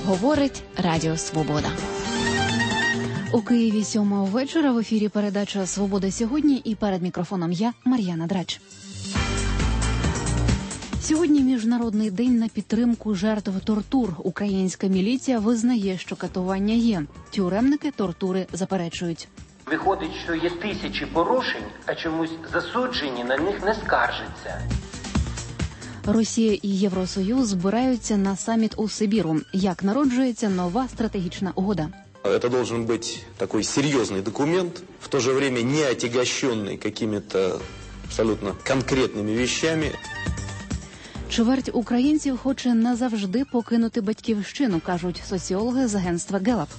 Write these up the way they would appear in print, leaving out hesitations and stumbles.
Говорить Радіо Свобода. У Києві 7 вечора в ефірі передача «Свобода сьогодні» і перед мікрофоном я, Мар'яна Драч. Сьогодні Міжнародний день на підтримку жертв тортур. Українська міліція визнає, що катування є. Тюремники тортури заперечують. Виходить, що є тисячі порушень, а чомусь засуджені на них не скаржаться. Росія і Євросоюз збираються на саміт у Сибіру. Як народжується нова стратегічна угода? Это должен быть такой серьезный документ, в то же время не отягощенный какими-то абсолютно конкретными вещами. Чверть українців хоче назавжди покинути батьківщину, кажуть соціологи з агентства Gallup.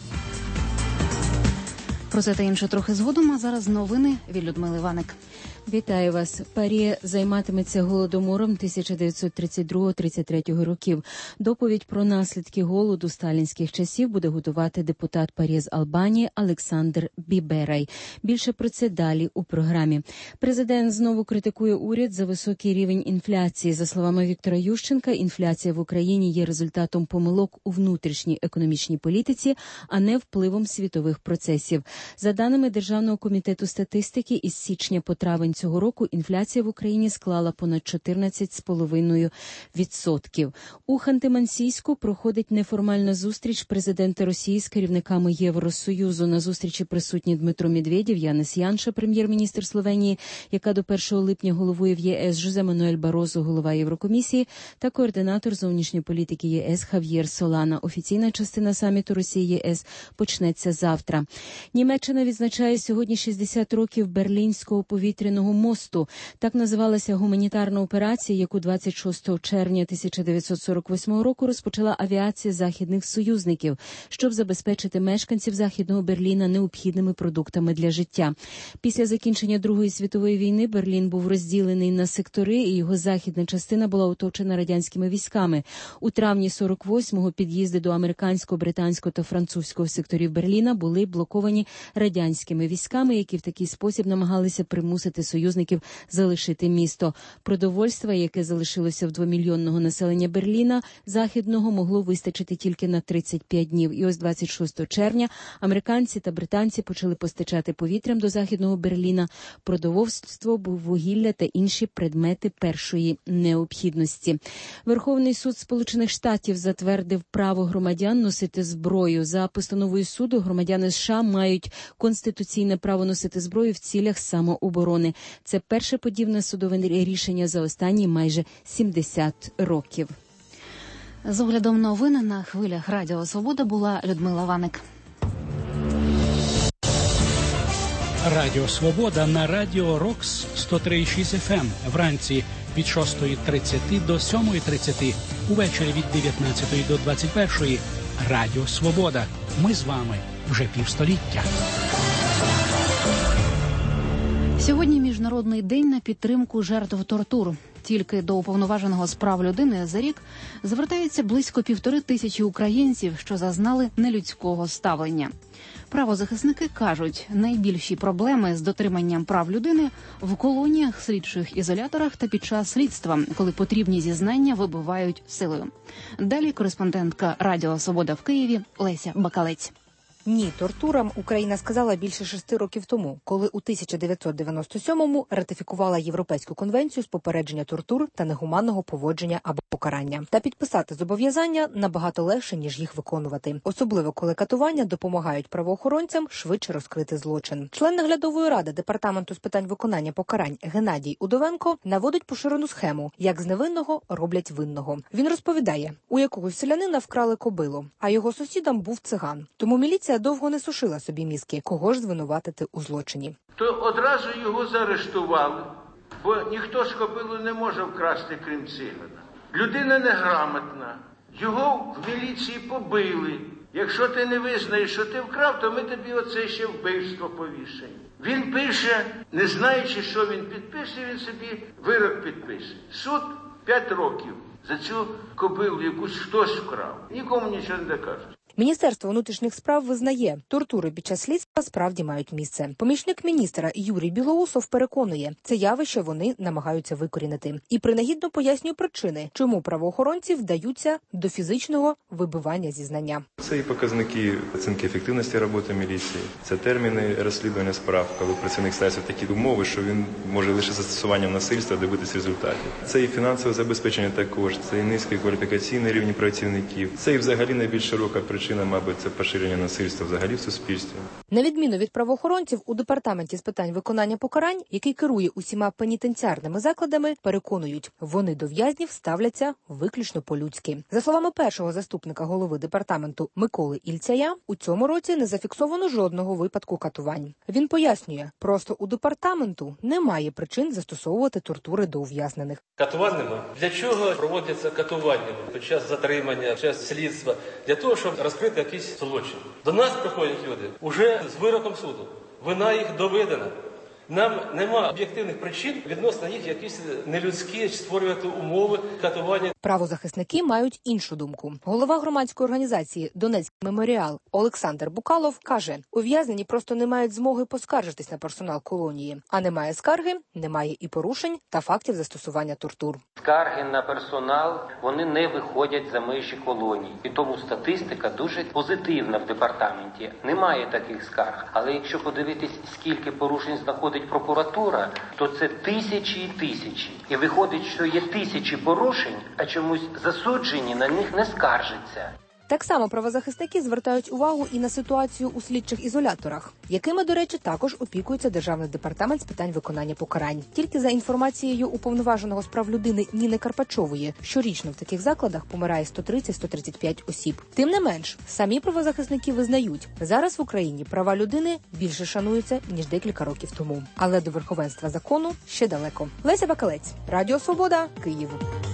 Про це та інше трохи згодом, а зараз новини від Людмили Ваник. Вітаю вас. Парі займатиметься голодомором 1932-33 років. Доповідь про наслідки голоду сталінських часів буде готувати депутат Парі з Албанії Олександр Біберай. Більше про це далі у програмі. Президент знову критикує уряд за високий рівень інфляції. За словами Віктора Ющенка, інфляція в Україні є результатом помилок у внутрішній економічній політиці, а не впливом світових процесів. За даними Державного комітету статистики, із січня по травень цього року інфляція в Україні склала понад 14,5%. У Ханти-Мансійську проходить неформальна зустріч президента Росії з керівниками Євросоюзу. На зустрічі присутні Дмитро Медведєв, Янис Янша, прем'єр-міністр Словенії, яка до 1 липня головує в ЄС, Жозе Мануель Барозо, голова Єврокомісії, та координатор зовнішньої політики ЄС Хав'єр Солана. Офіційна частина саміту Росії-ЄС почнеться завтра. Німеччина відзначає сьогодні 60 років Берлінського повітряного мосту. Так називалася гуманітарна операція, яку 26 червня 1948 року розпочала авіація західних союзників, щоб забезпечити мешканців Західного Берліна необхідними продуктами для життя. Після закінчення Другої світової війни Берлін був розділений на сектори, і його західна частина була оточена радянськими військами. У травні 48-го під'їзди до американського, британського та французького секторів Берліна були блоковані радянськими військами, які в такий спосіб намагалися примусити союзників залишити місто. Продовольства, яке залишилося в 2-мільйонного населення Берліна західного, могло вистачити тільки на 35 днів. І ось 26 червня американці та британці почали постачати повітрям до Західного Берліна продовольство, вугілля та інші предмети першої необхідності. Верховний суд Сполучених Штатів затвердив право громадян носити зброю. За постановою суду громадяни США мають конституційне право носити зброю в цілях самооборони. Це перше подібне судове рішення за останні майже 70 років. З оглядом новин на хвилях Радіо Свобода була Людмила Ваник. Радіо Свобода на Радіо Рокс 103,6 FM. Вранці від 6:30 до 7:30. Увечері від 19 до 21. Радіо Свобода. Ми з вами вже півстоліття. Сьогодні Міжнародний день на підтримку жертв тортур. Тільки до Уповноваженого з прав людини за рік звертається близько 1500 українців, що зазнали нелюдського ставлення. Правозахисники кажуть, найбільші проблеми з дотриманням прав людини в колоніях, слідчих ізоляторах та під час слідства, коли потрібні зізнання вибивають силою. Далі кореспондентка Радіо Свобода в Києві Леся Бакалець. Ні тортурам Україна сказала більше 6 років тому, коли у 1997-му ратифікувала Європейську конвенцію з попередження тортур та негуманного поводження або покарання. Та підписати зобов'язання набагато легше, ніж їх виконувати. Особливо, коли катування допомагають правоохоронцям швидше розкрити злочин. Член наглядової ради Департаменту з питань виконання покарань Геннадій Удовенко наводить поширену схему, як з невинного роблять винного. Він розповідає, у якогось селянина вкрали кобилу, а його сусідам був циган. Тому міліція довго не сушила собі мізки, кого ж звинуватити у злочині. То одразу його заарештували, бо ніхто ж кобилу не може вкрасти, крім цигана. Людина неграмотна, його в міліції побили. Якщо ти не визнаєш, що ти вкрав, то ми тобі оце ще вбивство повішаємо. Він пише, не знаючи, що він підпише, він собі вирок підпише. Суд 5 років за цю кобилу, якусь хтось вкрав. Нікому нічого не докажуть. Міністерство внутрішніх справ визнає, тортури під час слідства справді мають місце. Помічник міністра Юрій Білоусов переконує, це явище вони намагаються викорінити. І принагідно пояснює причини, чому правоохоронці вдаються до фізичного вибивання зізнання. Це і показники оцінки ефективності роботи міліції, це терміни розслідування справ, коли працівник ставиться в такі умови, що він може лише застосуванням насильства добитися результатів. Це і фінансове забезпечення також, це і низький кваліфікаційний рівень працівників, це і взагалі найбільш широка причина, мабуть, це поширення насильства взагалі в суспільстві. На відміну від правоохоронців, у департаменті з питань виконання покарань, який керує усіма пенітенціарними закладами, переконують, вони до в'язнів ставляться виключно по-людськи. За словами першого заступника голови департаменту Миколи Ільцяя, у цьому році не зафіксовано жодного випадку катувань. Він пояснює, просто у департаменту немає причин застосовувати тортури до ув'язнених. Катувань нема. Для чого проводяться катування під час затримання, під час слідства? Для того, щоб розкрити якийсь злочин. До нас приходять люди уже з вироком суду. Вина їх доведена. Нам нема об'єктивних причин відносно їх якісь нелюдські створювати умови катування. Правозахисники мають іншу думку. Голова громадської організації «Донецький меморіал» Олександр Букалов каже, ув'язнені просто не мають змоги поскаржитись на персонал колонії. А немає скарги, немає і порушень та фактів застосування тортур. Скарги на персонал, вони не виходять за межі колонії. І тому статистика дуже позитивна в департаменті. Немає таких скарг. Але якщо подивитись, скільки порушень знаходить прокуратура, то це тисячі і тисячі. І виходить, що є тисячі порушень, а чомусь засуджені на них не скаржаться. Так само правозахисники звертають увагу і на ситуацію у слідчих ізоляторах, якими, до речі, також опікується Державний департамент з питань виконання покарань. Тільки за інформацією уповноваженого з прав людини Ніни Карпачової, щорічно в таких закладах помирає 130-135 осіб. Тим не менш, самі правозахисники визнають, зараз в Україні права людини більше шануються, ніж декілька років тому. Але до верховенства закону ще далеко. Леся Бакалець, Радіо Свобода, Київ.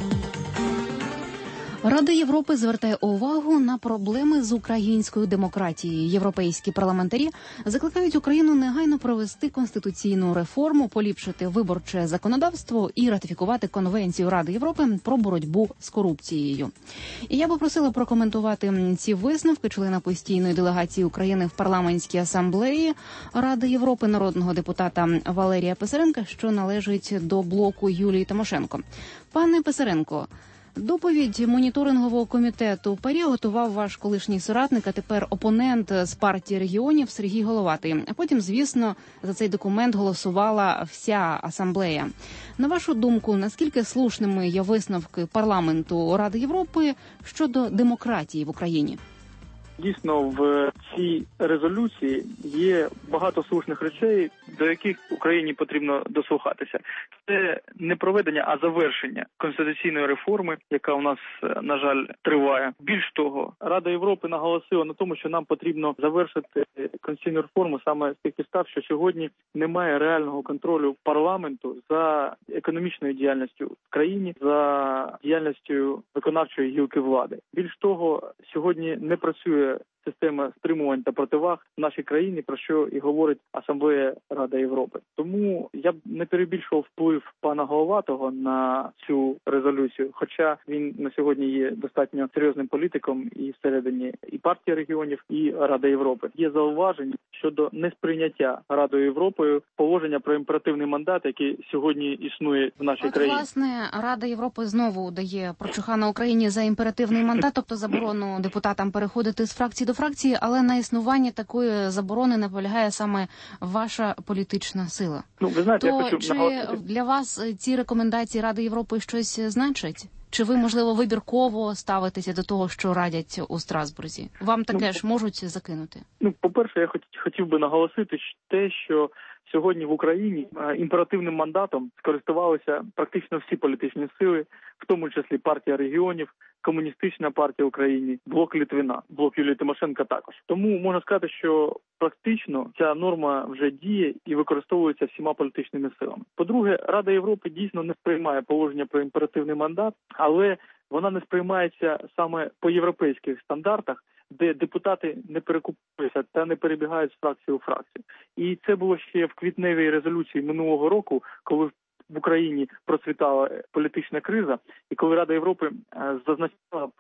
Рада Європи звертає увагу на проблеми з українською демократією. Європейські парламентарі закликають Україну негайно провести конституційну реформу, поліпшити виборче законодавство і ратифікувати Конвенцію Ради Європи про боротьбу з корупцією. І я би просила прокоментувати ці висновки члена постійної делегації України в парламентській асамблеї Ради Європи народного депутата Валерія Писаренка, що належить до блоку Юлії Тимошенко. Пане Писаренко, доповідь моніторингового комітету ПАРЄ готував ваш колишній соратник, а тепер опонент з партії регіонів Сергій Головатий. А потім, звісно, за цей документ голосувала вся асамблея. На вашу думку, наскільки слушними є висновки парламенту Ради Європи щодо демократії в Україні? Дійсно, в цій резолюції є багато слушних речей, до яких Україні потрібно дослухатися. Це не проведення, а завершення конституційної реформи, яка у нас, на жаль, триває. Більш того, Рада Європи наголосила на тому, що нам потрібно завершити конституційну реформу саме з тих підстав, що сьогодні немає реального контролю парламенту за економічною діяльністю в країні, за діяльністю виконавчої гілки влади. Більш того, сьогодні не працює система стримувань та противаг в нашій країні, про що і говорить Асамблея Ради Європи. Тому я б не перебільшував вплив пана Головатого на цю резолюцію, хоча він на сьогодні є достатньо серйозним політиком і всередині і партії регіонів, і Ради Європи. Є зауваження щодо несприйняття Радою Європою положення про імперативний мандат, який сьогодні існує в нашій країні. Власне, Рада Європи знову дає прочухана Україні за імперативний мандат, тобто заборону депутатам переходити з фракції до фракції, але на існування такої заборони наполягає саме ваша політична сила. Ну, ви знаєте, то я хочу чи наголосити. для вас ці рекомендації Ради Європи щось значать? Чи ви, можливо, вибірково ставитеся до того, що радять у Страсбурзі? Вам таке ж можуть закинути? По-перше, я хотів би наголосити те, що сьогодні в Україні імперативним мандатом скористувалися практично всі політичні сили, в тому числі партія регіонів, Комуністична партія України, блок Литвина, блок Юлії Тимошенко також. Тому можна сказати, що практично ця норма вже діє і використовується всіма політичними силами. По-друге, Рада Європи дійсно не сприймає положення про імперативний мандат, але вона не сприймається саме по європейських стандартах, де депутати не перекупуються та не перебігають з фракції у фракцію. І це було ще в квітневій резолюції минулого року, коли в Україні процвітала політична криза, і коли Рада Європи зазначала про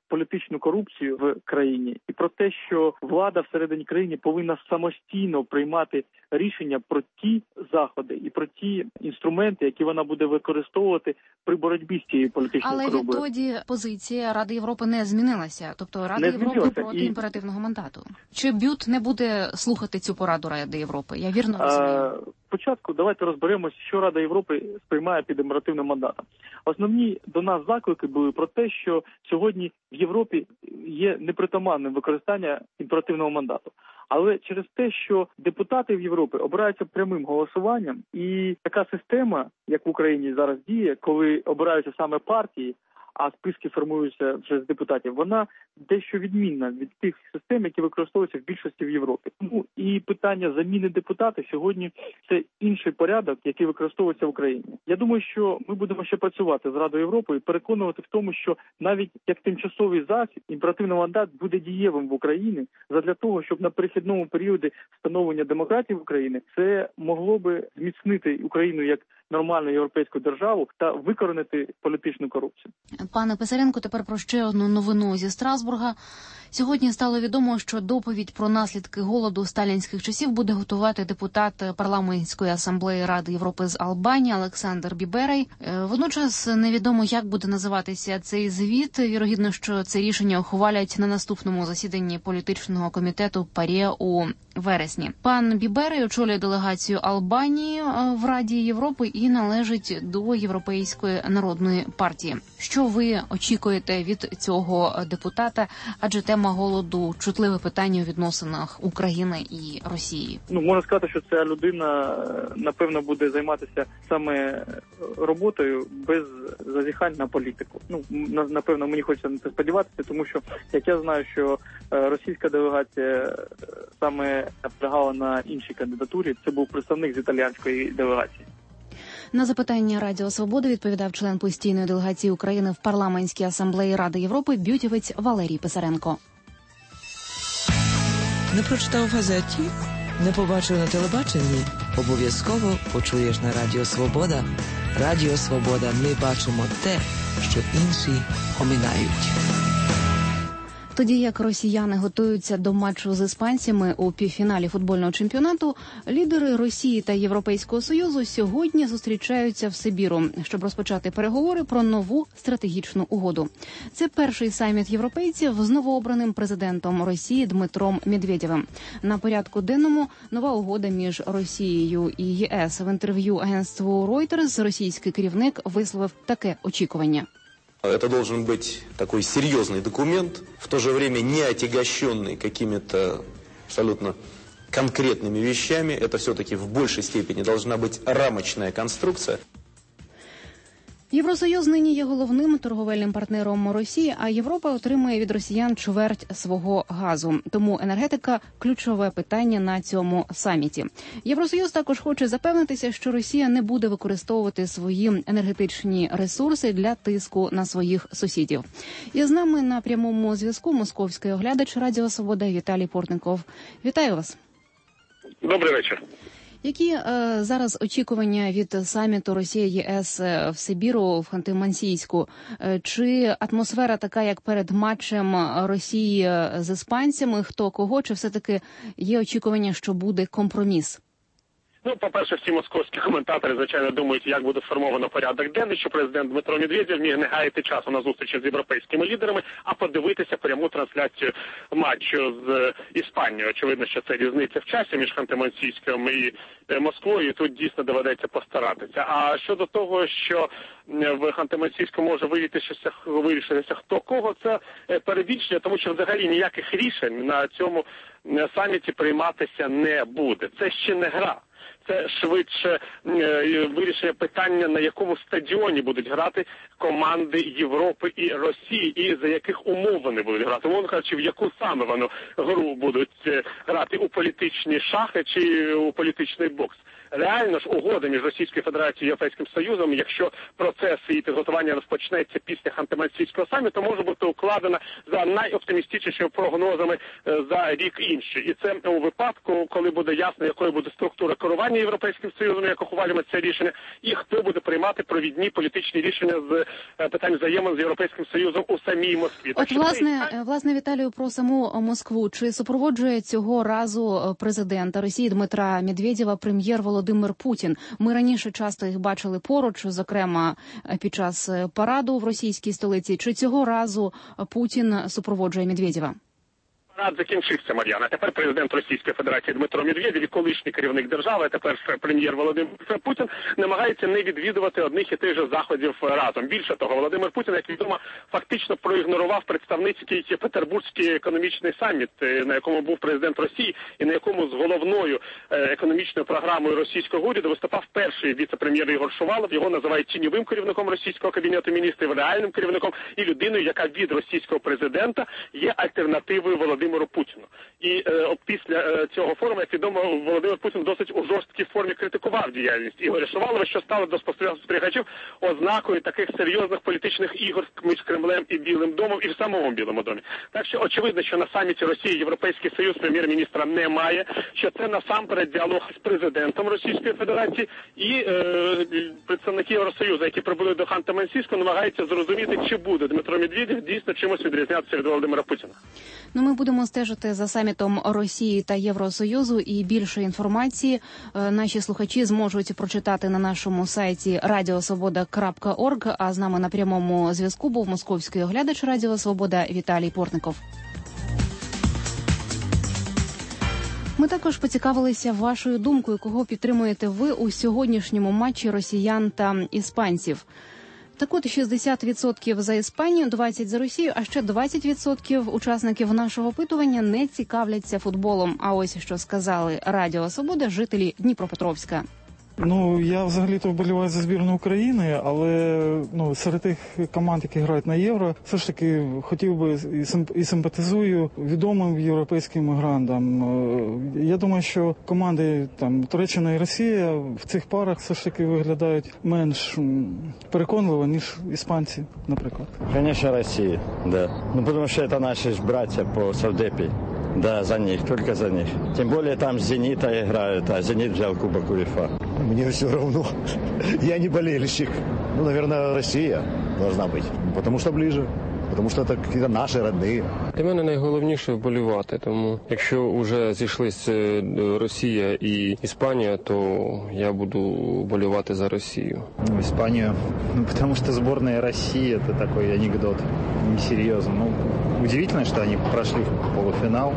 політичну корупцію в країні і про те, що влада всередині країни повинна самостійно приймати рішення про ті заходи і про ті інструменти, які вона буде використовувати при боротьбі з цією політичною корупцією. Але відтоді позиція Ради Європи не змінилася. Тобто Рада Європи проти імперативного мандату. Чи БЮТ не буде слухати цю пораду Ради Європи? Я вірно розумію? Спочатку давайте розберемося, що Рада Європи сприймає під імперативним мандатом. Основні до нас заклики були про те, що сьогодні в Європі є непритаманним використання імперативного мандату. Але через те, що депутати в Європі обираються прямим голосуванням, і така система, як в Україні зараз діє, коли обираються саме партії, а списки формуються вже з депутатів, вона дещо відмінна від тих систем, які використовуються в більшості в Європі. Тому і питання заміни депутатів сьогодні це інший порядок, який використовується в Україні. Я думаю, що ми будемо ще працювати з Радою Європи і переконувати в тому, що навіть як тимчасовий засіб імперативний мандат буде дієвим в Україні задля того, щоб на перехідному періоді встановлення демократії в Україні це могло би зміцнити Україну як нормальну європейську державу та викоренити політичну корупцію. Пане Писаренко, тепер про ще одну новину зі Страсбурга. Сьогодні стало відомо, що доповідь про наслідки голоду сталінських часів буде готувати депутат парламентської асамблеї Ради Європи з Албанії Олександр Біберей. Водночас невідомо, як буде називатися цей звіт. Вірогідно, що це рішення ухвалять на наступному засіданні політичного комітету ПАРЄ у вересні. Пан Біберей очолює делегацію Албанії в Раді Європи і належить до Європейської народної партії. Що ви очікуєте від цього депутата? Адже тема голоду – чутливе питання у відносинах України і Росії. Можна сказати, що ця людина, напевно, буде займатися саме роботою без зазіхань на політику. Напевно, мені хочеться на це сподіватися, тому що, як я знаю, що російська делегація саме наполягала на іншій кандидатурі. Це був представник з італіянської делегації. На запитання Радіо Свобода відповідав член постійної делегації України в парламентській асамблеї Ради Європи бютівець Валерій Писаренко. Не прочитав в газеті? Не побачив на телебаченні? Обов'язково почуєш на Радіо Свобода. Радіо Свобода. Ми бачимо те, що інші оминають. Тоді як росіяни готуються до матчу з іспанцями у півфіналі футбольного чемпіонату, лідери Росії та Європейського Союзу сьогодні зустрічаються в Сибіру, щоб розпочати переговори про нову стратегічну угоду. Це перший саміт європейців з новообраним президентом Росії Дмитром Медведєвим. На порядку денному нова угода між Росією і ЄС. В інтерв'ю агентству Reuters російський керівник висловив таке очікування. Это должен быть такой серьезный документ, в то же время не отягощенный какими-то абсолютно конкретными вещами. Это все-таки в большей степени должна быть рамочная конструкция. Євросоюз нині є головним торговельним партнером Росії, а Європа отримує від росіян чверть свого газу. Тому енергетика – ключове питання на цьому саміті. Євросоюз також хоче запевнитися, що Росія не буде використовувати свої енергетичні ресурси для тиску на своїх сусідів. І з нами на прямому зв'язку московський оглядач Радіо Свобода Віталій Портников. Вітаю вас. Добрий вечір. Які зараз очікування від саміту Росія-ЄС в Сибіру, в Ханти-Мансійську? Чи атмосфера така, як перед матчем Росії з іспанцями, хто кого, чи все-таки є очікування, що буде компроміс? По-перше, всі московські коментатори, звичайно, думають, як буде сформовано порядок денний, що президент Дмитро Медведєв міг не гаяти часу на зустрічі з європейськими лідерами, а подивитися пряму трансляцію матчу з Іспанією. Очевидно, що це різниця в часі між Ханти-Мансійськом і Москвою, і тут дійсно доведеться постаратися. А щодо того, що в Ханти-Мансійську може вирішитися хто кого, це перебільшення, тому що взагалі ніяких рішень на цьому саміті прийматися не буде. Це ще не гра. Це швидше вирішення питання, на якому стадіоні будуть грати команди Європи і Росії, і за яких умов вони будуть грати. Мовно кажучи, в яку саме вони гру будуть грати, у політичні шахи чи у політичний бокс. реально ж угода між Російською Федерацією і Європейським Союзом, якщо процес і підготування розпочнеться після Ханты-Мансійського саміту, може бути укладена за найоптимістичнішими прогнозами за рік інший. І це у випадку, коли буде ясно, якою буде структура керування Європейським Союзом, як ухвалюємо це рішення, і хто буде приймати провідні політичні рішення з питань взаємин з Європейським Союзом у самій Москві. От, власне, Віталію, про саму Москву. Чи супроводжує цього разу президента Росії Дмитра Медведєва прем'єр Володимир Путін? Ми раніше часто їх бачили поруч, зокрема під час параду в російській столиці. Чи цього разу Путін супроводжує Медведєва? Парад закінчився, Мар'яна. Тепер президент Російської Федерації Дмитро Медведєв і колишній керівник держави, а тепер прем'єр Володимир Путін, намагається не відвідувати одних і тих же заходів разом. Більше того, Володимир Путін, як відомо, фактично проігнорував представницький Петербурзький економічний саміт, на якому був президент Росії і на якому з головною економічною програмою російського уряду виступав перший віце-прем'єр Ігор Шувалов. Його називають тіньовим керівником російського кабінету міністрів, реальним керівником і людиною, яка від російського президента є альтернативою Володимиру Путіну. І після цього форуму, як відомо, Володимир Путін досить у жорсткій формі критикував діяльність Ігоря Шувалова, що стало до спостерігачів ознакою таких серйозних політичних ігор між Кремлем і Білим домом, і в самому Білому домі. Так що очевидно, що на саміті Росії Європейський Союз прем'єр-міністра немає, що це насамперед діалог з президентом Російської Федерації, і представники Євросоюзу, які прибули до Ханты-Мансійського, намагаються зрозуміти, чи буде Дмитро Медведєв дійсно чимось відрізнятися від Володимира Путіна. Ну, ми будемо стежити за самітом Росії та Євросоюзу, і більше інформації наші слухачі зможуть прочитати на нашому сайті radiosvoboda.org, а з нами на прямому зв'язку був московський оглядач Радіо Свобода Віталій Портников. Ми також поцікавилися вашою думкою, кого підтримуєте ви у сьогоднішньому матчі росіян та іспанців. Так от 60% за Іспанію, 20% за Росію, а ще 20% учасників нашого опитування не цікавляться футболом. А ось що сказали Радіо Свобода жителі Дніпропетровська. Ну, я взагалі-то вболіваю за збірну України, але серед тих команд, які грають на Євро, все ж таки хотів би і симпатизую відомим європейським грандам. Я думаю, що команди Туреччина і Росія в цих парах все ж таки виглядають менш переконливо, ніж іспанці, наприклад. Звісно, Росія, да. Тому що це наші ж браття по Савдепі. Да, за них, только за них. Тем более там с «Зенита» играют, а «Зенит» взял Кубок УЕФА. Мне все равно. Я не болельщик. Наверное, Россия должна быть. Потому что ближе. Тому що це какие-то наші родні. Для мене найголовніше вболівати, тому якщо вже зійшлись Росія і Іспанія, то я буду вболівати за Росію. Іспанію, тому що збірна Росії – це такий анекдот, несерйозно. Удивительно, що вони пройшли в полуфінал.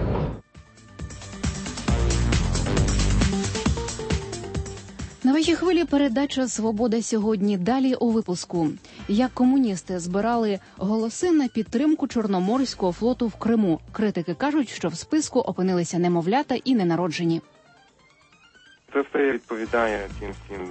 На вашій хвилі передача «Свобода сьогодні». Далі у випуску. Як комуністи збирали голоси на підтримку Чорноморського флоту в Криму. Критики кажуть, що в списку опинилися немовлята і ненароджені. Це все відповідає тим всім.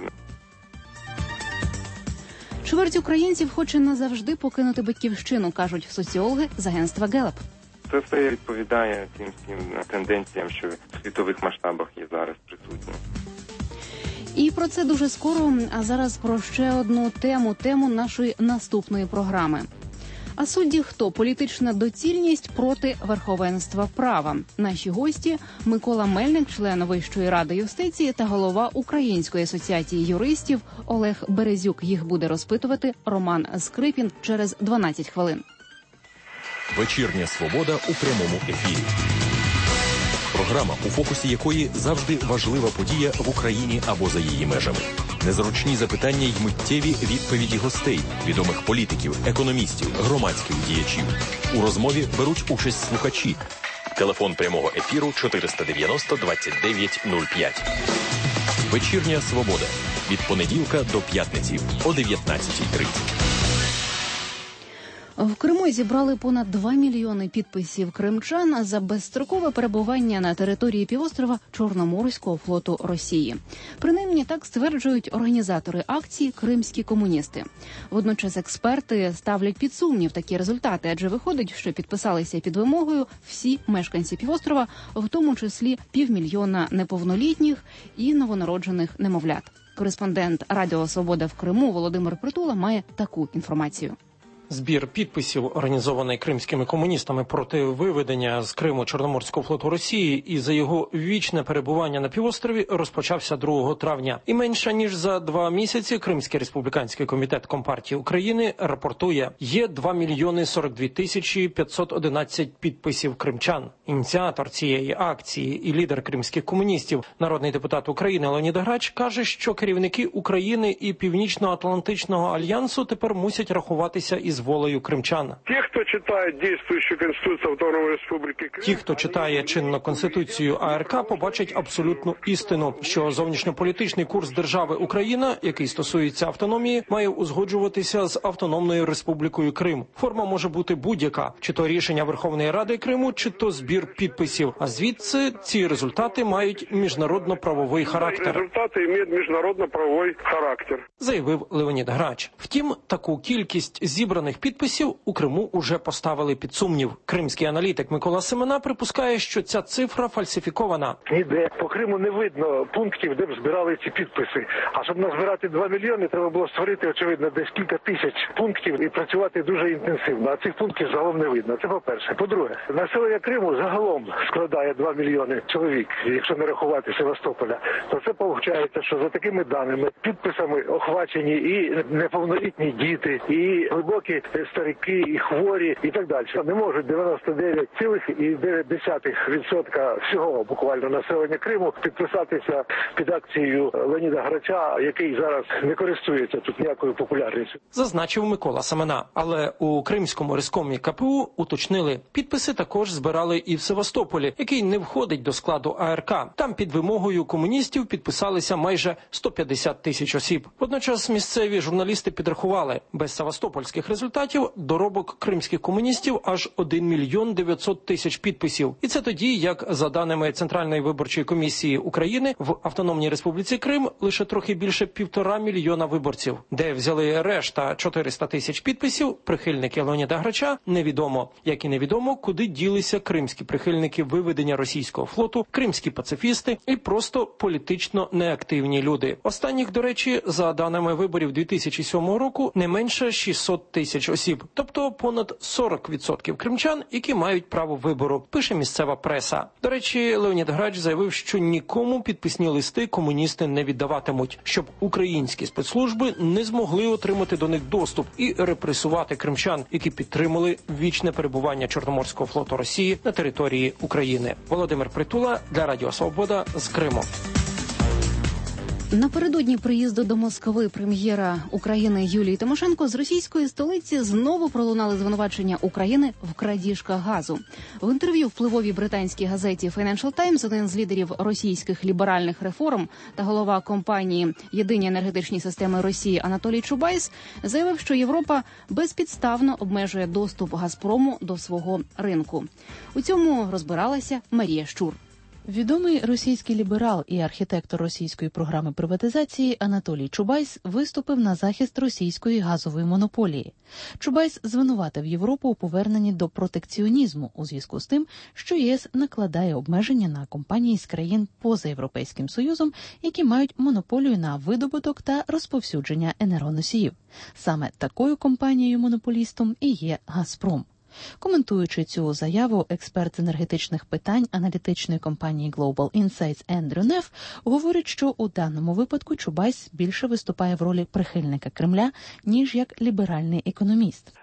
Чверть українців хоче назавжди покинути батьківщину, кажуть соціологи з агентства Галап. Це все відповідає тим всім тенденціям, що в світових масштабах є зараз присутні. І про це дуже скоро, а зараз про ще одну тему нашої наступної програми. А судді хто? Політична доцільність проти верховенства права. Наші гості – Микола Мельник, член Вищої ради юстиції та голова Української асоціації юристів Олег Березюк. Їх буде розпитувати Роман Скрипін через 12 хвилин. Вечірня «Свобода» у прямому ефірі. Програма, у фокусі якої завжди важлива подія в Україні або за її межами. Незручні запитання й миттєві відповіді гостей, відомих політиків, економістів, громадських діячів. У розмові беруть участь слухачі. Телефон прямого ефіру 490 29 05. Вечірня «Свобода». Від понеділка до п'ятниці о 19:30. В Криму зібрали понад 2 мільйони підписів кримчан за безстрокове перебування на території півострова Чорноморського флоту Росії. Принаймні так стверджують організатори акції «Кримські комуністи». Водночас експерти ставлять під сумнів такі результати, адже виходить, що підписалися під вимогою всі мешканці півострова, в тому числі 500 000 неповнолітніх і новонароджених немовлят. Кореспондент Радіо Свобода в Криму Володимир Притула має таку інформацію. Збір підписів, організований кримськими комуністами проти виведення з Криму Чорноморського флоту Росії і за його вічне перебування на півострові, розпочався 2 травня. І менше ніж за 2 місяці Кримський республіканський комітет Компартії України рапортує, є 2 мільйони 42 тисячі 511 підписів кримчан. Ініціатор цієї акції і лідер кримських комуністів, народний депутат України Леонід Грач, каже, що керівники України і Північно-Атлантичного альянсу тепер мусять рахуватися із волею кримчан. Ті, хто читає чинну Конституцію АРК, побачать абсолютну істину, що зовнішньополітичний курс держави Україна, який стосується автономії, має узгоджуватися з Автономною Республікою Крим. Форма може бути будь-яка, чи то рішення Верховної Ради Криму, чи то збір підписів. А звідси ці результати мають міжнародно-правовий характер. Заявив Леонід Грач. Втім, таку кількість зібраних підписів у Криму уже поставили під сумнів. Кримський аналітик Микола Семена припускає, що ця цифра фальсифікована. Ніде по Криму не видно пунктів, де б збирали ці підписи. А щоб назбирати 2 мільйони, треба було створити, очевидно, десь кілька тисяч пунктів і працювати дуже інтенсивно. А цих пунктів загалом не видно. Це по-перше. По-друге, населення Криму загалом складає 2 мільйони чоловік, якщо не рахувати Севастополя. То це виходить, що за такими даними, підписами охвачені і неповнолітні діти, і глибокі старики, і хворі, і так далі. Не можуть 99,9% всього буквально населення Криму підписатися під акцією Леоніда Грача, який зараз не користується тут ніякою популярністю. Зазначив Микола Семена. Але у Кримському райкомі КПУ уточнили, підписи також збирали і в Севастополі, який не входить до складу АРК. Там під вимогою комуністів підписалися майже 150 тисяч осіб. Водночас місцеві журналісти підрахували, без севастопольських результатів доробок кримських комуністів аж 1 мільйон 900 тисяч підписів. І це тоді, як за даними Центральної виборчої комісії України, в Автономній Республіці Крим лише трохи більше 1,5 мільйона виборців. Де взяли решта 400 тисяч підписів, прихильники Леоніда Грача, невідомо. Як і невідомо, куди ділися кримські прихильники виведення російського флоту, кримські пацифісти і просто політично неактивні люди. Останніх, до речі, за даними виборів 2007 року, не менше 600 тисяч осіб. Тобто понад 40% кримчан, які мають право вибору, пише місцева преса. До речі, Леонід Грач заявив, що нікому підписні листи комуністи не віддаватимуть, щоб українські спецслужби не змогли отримати до них доступ і репресувати кримчан, які підтримали вічне перебування Чорноморського флоту Росії на території України. Володимир Притула для Радіо Свобода з Криму. Напередодні приїзду до Москви прем'єра України Юлії Тимошенко з російської столиці знову пролунали звинувачення України в крадіжках газу. В інтерв'ю впливовій британській газеті Financial Times один з лідерів російських ліберальних реформ та голова компанії «Єдині енергетичні системи Росії» Анатолій Чубайс заявив, що Європа безпідставно обмежує доступ «Газпрому» до свого ринку. У цьому розбиралася Марія Щур. Відомий російський ліберал і архітектор російської програми приватизації Анатолій Чубайс виступив на захист російської газової монополії. Чубайс звинуватив Європу у поверненні до протекціонізму у зв'язку з тим, що ЄС накладає обмеження на компанії з країн поза Європейським Союзом, які мають монополію на видобуток та розповсюдження енергоносіїв. Саме такою компанією-монополістом і є «Газпром». Коментуючи цю заяву, експерт з енергетичних питань аналітичної компанії Global Insights Ендрю Неф говорить, що у даному випадку Чубайс більше виступає в ролі прихильника Кремля, ніж як ліберальний економіст.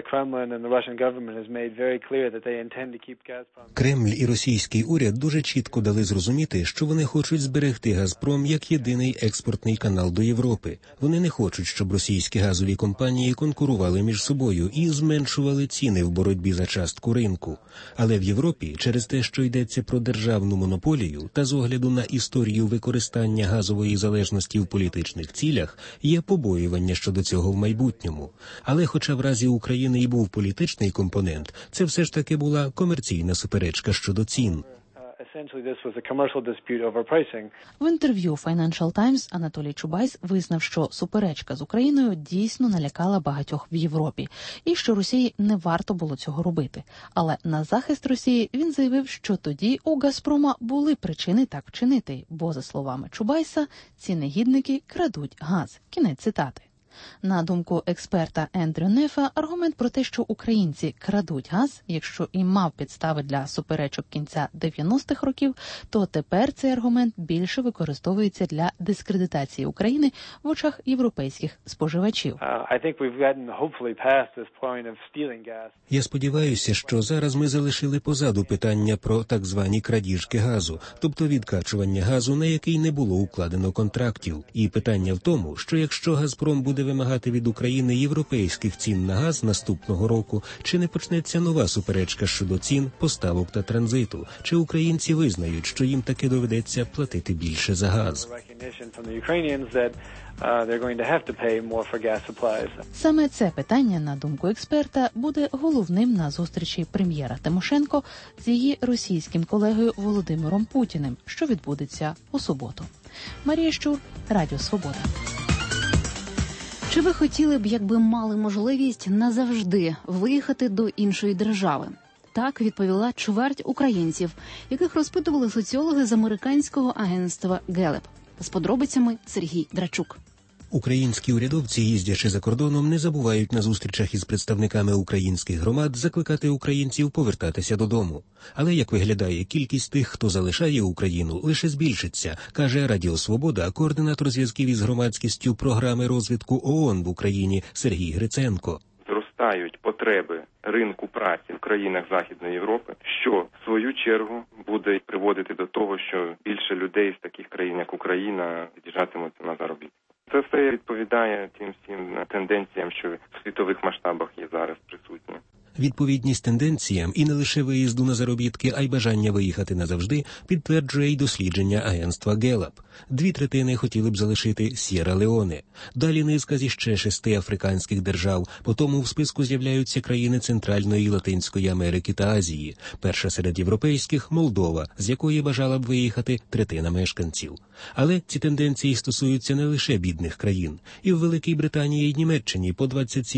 Кремль і російський уряд дуже чітко дали зрозуміти, що вони хочуть зберегти «Газпром» як єдиний експортний канал до Європи. Вони не хочуть, щоб російські газові компанії конкурували між собою і зменшували ціни в боротьбі боротьбі за частку ринку. Але в Європі через те, що йдеться про державну монополію та з огляду на історію використання газової залежності в політичних цілях, є побоювання щодо цього в майбутньому. Але хоча в разі України і був політичний компонент, це все ж таки була комерційна суперечка щодо цін. В інтерв'ю Financial Times Анатолій Чубайс визнав, що суперечка з Україною дійсно налякала багатьох в Європі і що Росії не варто було цього робити. Але на захист Росії він заявив, що тоді у «Газпрома» були причини так вчинити, бо, за словами Чубайса, ці негідники крадуть газ. Кінець цитати. На думку експерта Ендрю Нефа, аргумент про те, що українці крадуть газ, якщо і мав підстави для суперечок кінця 90-х років, то тепер цей аргумент більше використовується для дискредитації України в очах європейських споживачів. Я сподіваюся, що зараз ми залишили позаду питання про так звані крадіжки газу, тобто відкачування газу, на який не було укладено контрактів. І питання в тому, що якщо «Газпром» буде вимагати від України європейських цін на газ наступного року, чи не почнеться нова суперечка щодо цін, поставок та транзиту, чи українці визнають, що їм таки доведеться платити більше за газ. Саме це питання, на думку експерта, буде головним на зустрічі прем'єра Тимошенко з її російським колегою Володимиром Путіним, що відбудеться у суботу. Марія Щур, Радіо Свобода. Чи ви хотіли б, якби мали можливість назавжди виїхати до іншої держави? Так відповіла чверть українців, яких розпитували соціологи з американського агентства Gallup. З подробицями Сергій Драчук. Українські урядовці, їздячи за кордоном, не забувають на зустрічах із представниками українських громад закликати українців повертатися додому. Але, як виглядає, кількість тих, хто залишає Україну, лише збільшиться, каже Радіо Свобода координатор зв'язків із громадськістю програми розвитку ООН в Україні Сергій Гриценко. Зростають потреби ринку праці в країнах Західної Європи, що в свою чергу буде приводити до того, що більше людей з таких країн, як Україна, від'їжджатимуть на заробітки. Це все відповідає тим всім тенденціям, що в світових масштабах є зараз присутні. Відповідність тенденціям і не лише виїзду на заробітки, а й бажання виїхати назавжди підтверджує й дослідження агентства Gallup. 2/3 хотіли б залишити С'єра-Леоне. Далі низка зі ще 6 африканських держав. Потім в списку з'являються країни Центральної і Латинської Америки та Азії. Перша серед європейських – Молдова, з якої бажала б виїхати 1/3 мешканців. Але ці тенденції стосуються не лише бідних країн. І в Великій Британії і Німеччині по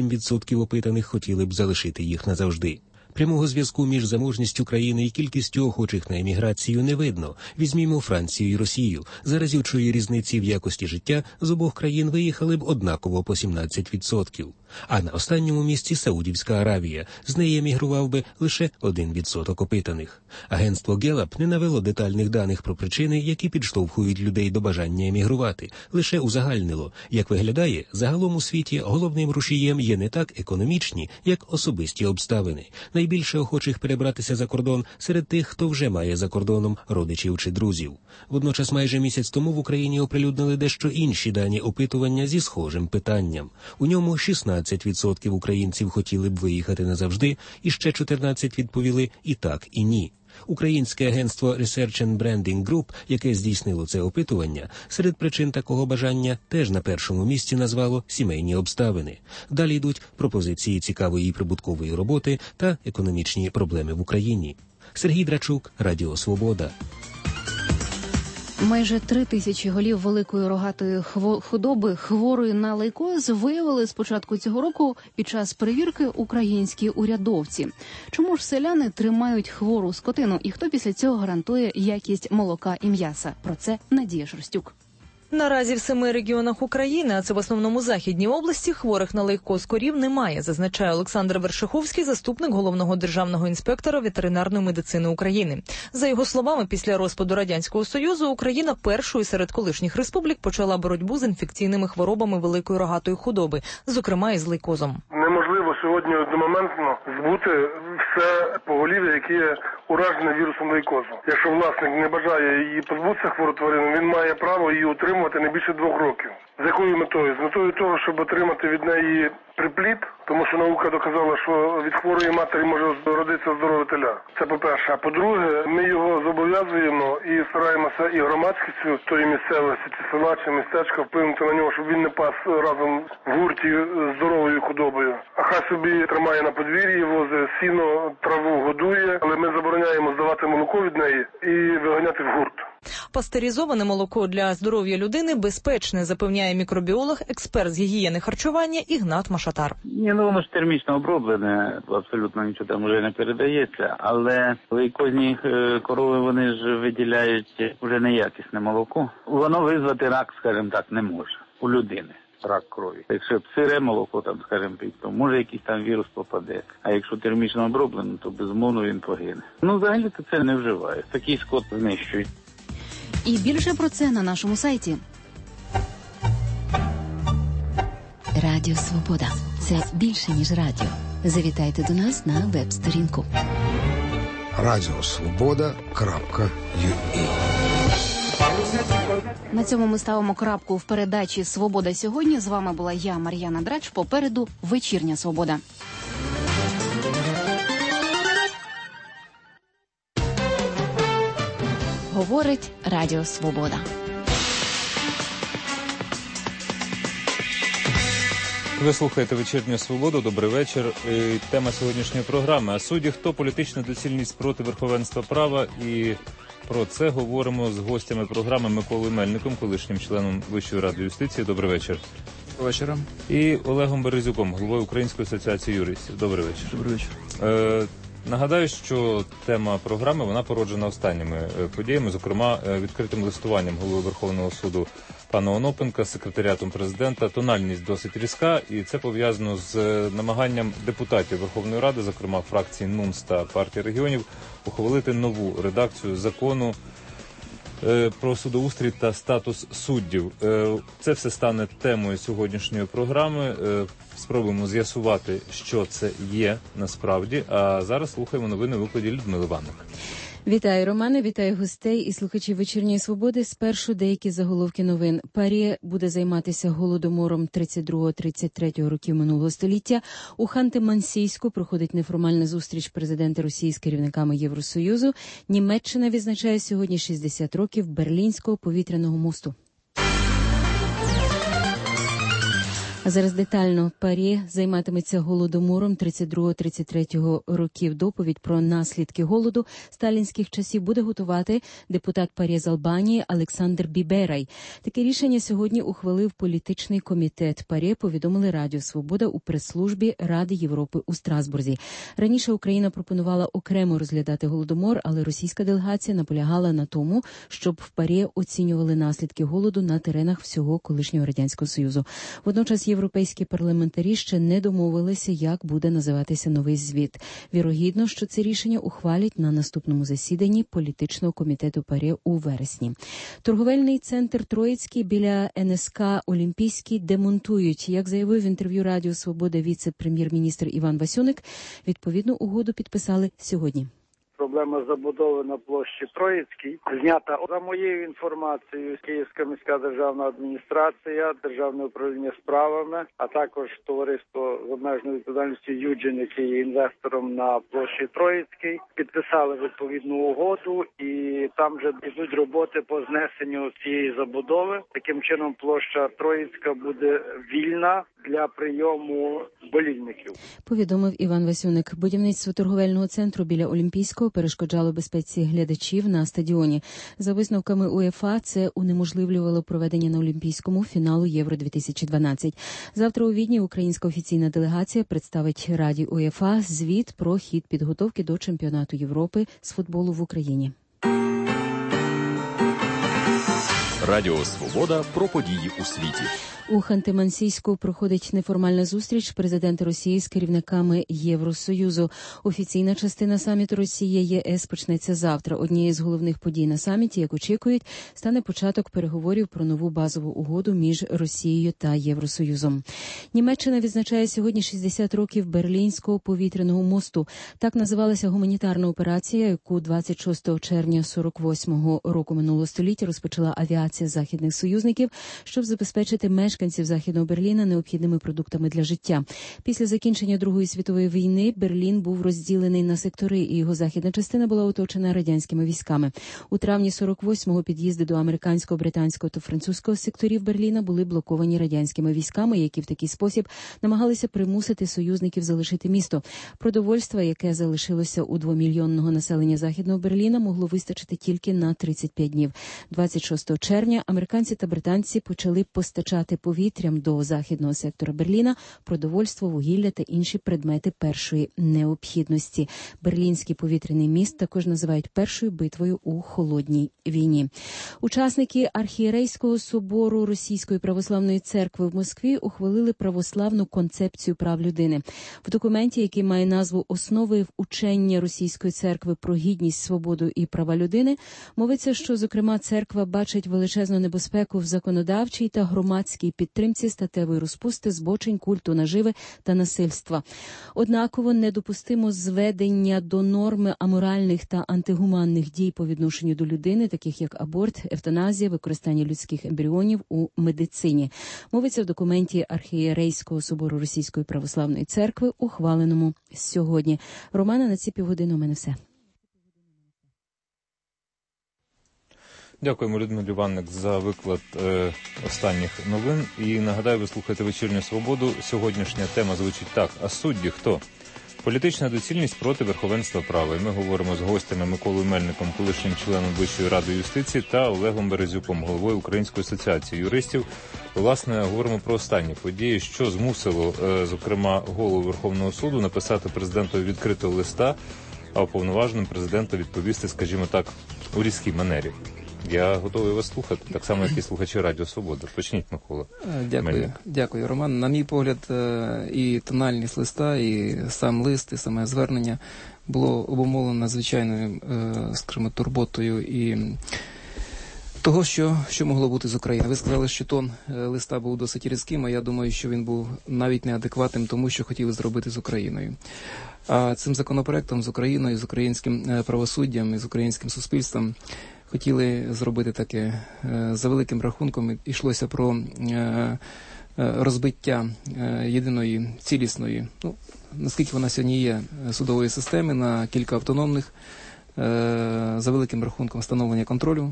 27% опитаних хотіли б залишити їх назавжди. Прямого зв'язку між заможністю країни і кількістю охочих на еміграцію не видно. Візьмімо Францію і Росію. За разючої різниці в якості життя з обох країн виїхали б однаково по 17%. А на останньому місці Саудівська Аравія. З неї емігрував би лише 1% опитаних. Агентство Gallup не навело детальних даних про причини, які підштовхують людей до бажання емігрувати. Лише узагальнило. Як виглядає, загалом у світі головним рушієм є не так економічні, як особисті обставини. Найбільше охочих перебратися за кордон серед тих, хто вже має за кордоном родичів чи друзів. Водночас майже місяць тому в Україні оприлюднили дещо інші дані опитування зі схожим питанням. У ньому 16% українців хотіли б виїхати назавжди, і ще 14% відповіли і так, і ні. Українське агентство Research and Branding Group, яке здійснило це опитування, серед причин такого бажання теж на першому місці назвало сімейні обставини. Далі йдуть пропозиції цікавої і прибуткової роботи та економічні проблеми в Україні. Сергій Драчук, Радіо Свобода. Майже 3000 голів великої рогатої худоби, хворої на лейкоз, виявили з початку цього року під час перевірки українські урядовці. Чому ж селяни тримають хвору скотину і хто після цього гарантує якість молока і м'яса? Про це Надія Шерстюк. Наразі в 7 регіонах України, а це в основному Західній області, хворих на лейкоз корів немає, зазначає Олександр Вершиховський, заступник головного державного інспектора ветеринарної медицини України. За його словами, після розпаду Радянського Союзу Україна першою серед колишніх республік почала боротьбу з інфекційними хворобами великої рогатої худоби, зокрема і з лейкозом. Неможливо сьогодні одномоментно збути все поголів'я, яке уражене вірусом лейкозу. Якщо власник не бажає її позбутися хвору тварину, він має право її утримувати не більше 2 років. З якою метою? З метою того, щоб отримати від неї припліт, тому що наука доказала, що від хворої матері може родитися здорове теля. Це по-перше. А по-друге, ми його зобов'язуємо і стараємося і громадськістю тої місцевості, чи села, чи містечка вплинути на нього, щоб він не пас разом в гурті з здоровою худобою. А хай собі тримає на подвір'ї, возить сіно, траву годує, але ми забороняємо здавати молоко від неї і виганяти в гурт. Пастеризоване молоко для здоров'я людини безпечне, запевняє мікробіолог, експерт з гігієни харчування Ігнат Машатар. Воно ж термічно оброблене, абсолютно нічого там вже не передається, але кожні корови вони ж виділяють вже неякісне молоко. Воно визвати рак, скажімо так, не може у людини. Рак крові. Якщо сире молоко, там, скажімо, то може якийсь там вірус попаде. А якщо термічно оброблено, то безумовно він погине. Взагалі-то це не вживає. Такий скот знищують. І більше про це на нашому сайті. Радіо Свобода. Це більше, ніж радіо. Завітайте до нас на веб-сторінку. radiosvoboda.ua. На цьому ми ставимо крапку в передачі «Свобода сьогодні». З вами була я, Мар'яна Драч. Попереду «Вечірня Свобода». Говорить Радіо Свобода. Ви слухаєте «Вечірню Свободу». Добрий вечір. Тема сьогоднішньої програми. А судді, хто політична доцільність проти верховенства права? І про це говоримо з гостями програми Миколою Мельником, колишнім членом Вищої ради юстиції. Добрий вечір. Добрий вечір. І Олегом Березюком, головою Української асоціації юристів. Добрий вечір. Добрий вечір. Нагадаю, що тема програми, вона породжена останніми подіями, зокрема відкритим листуванням голови Верховного суду пана Онопенка з секретаріатом президента. Тональність досить різка, і це пов'язано з намаганням депутатів Верховної Ради, зокрема фракції НУМС та партії регіонів, ухвалити нову редакцію закону про судоустрій та статус суддів. Це все стане темою сьогоднішньої програми. Спробуємо з'ясувати, що це є насправді. А зараз слухаємо новини у викладі Людмили Ванник. Вітаю, Романе, вітаю гостей і слухачів «Вечірньої Свободи». Спершу деякі заголовки новин. ПАРЄ буде займатися голодомором 32-33 років минулого століття. У Ханти-Мансійську проходить неформальна зустріч президента Росії з керівниками Євросоюзу. Німеччина відзначає сьогодні 60 років Берлінського повітряного мосту. А зараз детально. ПАРЄ займатиметься голодомором 32-33 років. Доповідь про наслідки голоду сталінських часів буде готувати депутат ПАРЄ з Албанії Олександр Біберай. Таке рішення сьогодні ухвалив політичний комітет ПАРЄ, повідомили Радіо Свобода у прес-службі Ради Європи у Страсбурзі. Раніше Україна пропонувала окремо розглядати голодомор, але російська делегація наполягала на тому, щоб в ПАРЄ оцінювали наслідки голоду на теренах всього колишнього Радянського Союзу. Водночас європейські парламентарі ще не домовилися, як буде називатися новий звіт. Вірогідно, що це рішення ухвалять на наступному засіданні політичного комітету ПАРЄ у вересні. Торговельний центр Троїцький біля НСК Олімпійський демонтують. Як заявив в інтерв'ю Радіо Свобода віце-прем'єр-міністр Іван Васюник, відповідну угоду підписали сьогодні. Проблема забудови на площі Троїцькій знята, за моєю інформацією, Київська міська державна адміністрація, Державне управління справами, а також товариство з обмеженою відповідальністю «Юджин», який є інвестором на площі Троїцькій, підписали відповідну угоду і там вже йдуть роботи по знесенню цієї забудови. Таким чином площа Троїцька буде вільна для прийому болільників. Повідомив Іван Васюник. Будівництво торговельного центру біля Олімпійського перешкоджало безпеці глядачів на стадіоні. За висновками УЄФА, це унеможливлювало проведення на Олімпійському фіналу Євро-2012. Завтра у Відні українська офіційна делегація представить Раді УЄФА звіт про хід підготовки до чемпіонату Європи з футболу в Україні. Радіо Свобода про події у світі. У Ханти-Мансійську проходить неформальна зустріч президента Росії з керівниками Євросоюзу. Офіційна частина саміту Росія-ЄС почнеться завтра. Однією з головних подій на саміті, як очікують, стане початок переговорів про нову базову угоду між Росією та Євросоюзом. Німеччина відзначає сьогодні 60 років Берлінського повітряного мосту. Так називалася гуманітарна операція, яку 26 червня 48-го року минулого століття розпочала авіація співпраця західних союзників, щоб забезпечити мешканців Західного Берліна необхідними продуктами для життя. Після закінчення Другої світової війни Берлін був розділений на сектори, і його західна частина була оточена радянськими військами. У травні 48-го під'їзди до американського, британського та французького секторів Берліна були блоковані радянськими військами, які в такий спосіб намагалися примусити союзників залишити місто. Продовольства, яке залишилося у 2-мільйонного населення Західного Берліна, могло вистачити тільки на 35 днів. 26 червня американці та британці почали постачати повітрям до західного сектора Берліна продовольство, вугілля та інші предмети першої необхідності. Берлінський повітряний міст також називають першою битвою у холодній війні. Учасники Архієрейського собору Російської православної церкви в Москві ухвалили православну концепцію прав людини. В документі, який має назву «Основи вчення Російської церкви про гідність, свободу і права людини», мовиться, що, зокрема, церква бачить величезну небезпеку в законодавчій та громадській підтримці статевої розпусти, збочень, культу наживи та насильства. Однаково недопустимо зведення до норми аморальних та антигуманних дій по відношенню до людини, таких як аборт, евтаназія, використання людських ембріонів у медицині. Мовиться в документі Архієрейського собору Російської православної церкви, ухваленому сьогодні. Романа, на ці півгодини у мене все. Дякуємо, Людмилі Ванник, за виклад останніх новин. І нагадаю, ви слухаєте «Вечірню свободу». Сьогоднішня тема звучить так. А судді хто? Політична доцільність проти верховенства права. І ми говоримо з гостями Миколою Мельником, колишнім членом Вищої ради юстиції, та Олегом Березюком, головою Української асоціації юристів. Власне, говоримо про останні події, що змусило, зокрема, голову Верховного суду написати президентові відкритого листа, а уповноваженим президенту відповісти, скажімо так, у різкій манері. Я готовий вас слухати, так само, як і слухачі Радіо Свобода. Почніть, Микола. Дякую, Роман. На мій погляд, і тональність листа, і сам лист, і саме звернення було обумовлено надзвичайною, скажімо, турботою і того, що могло бути з України. Ви сказали, що тон листа був досить різким, а я думаю, що він був навіть неадекватним тому, що хотіли зробити з Україною. А цим законопроектом з Україною, з українським правосуддям і з українським суспільством хотіли зробити таке. За великим рахунком йшлося про розбиття єдиної, цілісної, наскільки вона сьогодні є, судової системи на кілька автономних, за великим рахунком встановлення контролю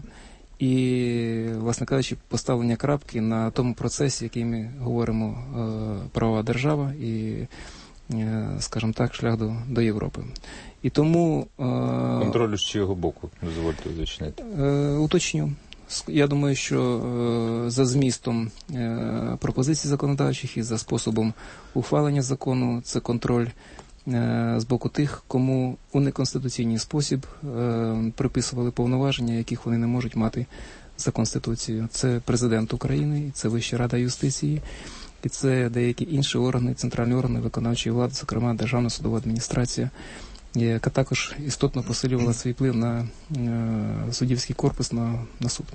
і, власне кажучи, поставлення крапки на тому процесі, який ми говоримо, правова держава і, скажімо так, шлях до Європи. І тому... Контролю з чийого боку, дозвольте уточнити? Уточню. Я думаю, що за змістом пропозицій законодавчих і за способом ухвалення закону це контроль з боку тих, кому у неконституційний спосіб приписували повноваження, яких вони не можуть мати за Конституцією. Це президент України, це Вища рада юстиції, і це деякі інші органи, центральні органи виконавчої влади, зокрема Державна судова адміністрація, яка також істотно посилювала свій вплив на суддівський корпус, на суд.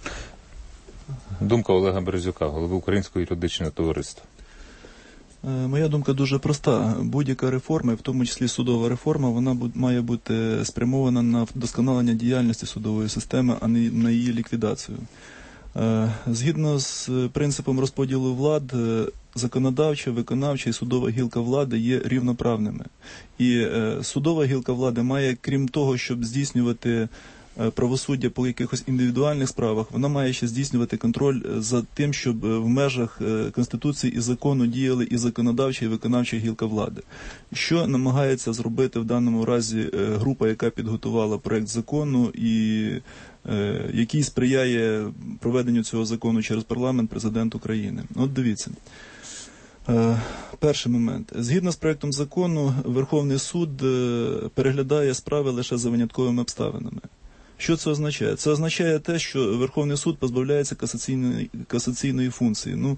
Думка Олега Березюка, голови Українського юридичного товариства. Моя думка дуже проста. Будь-яка реформа, в тому числі судова реформа, вона має бути спрямована на вдосконалення діяльності судової системи, а не на її ліквідацію. Згідно з принципом розподілу влад, законодавча, виконавча і судова гілка влади є рівноправними. І судова гілка влади має, крім того, щоб здійснювати правосуддя по якихось індивідуальних справах, вона має ще здійснювати контроль за тим, щоб в межах Конституції і закону діяли і законодавча, і виконавча гілка влади. Що намагається зробити в даному разі група, яка підготувала проект закону і який сприяє проведенню цього закону через парламент, президент України? От дивіться. Перший момент. Згідно з проектом закону, Верховний суд переглядає справи лише за винятковими обставинами. Що це означає? Це означає те, що Верховний суд позбавляється касаційної функції.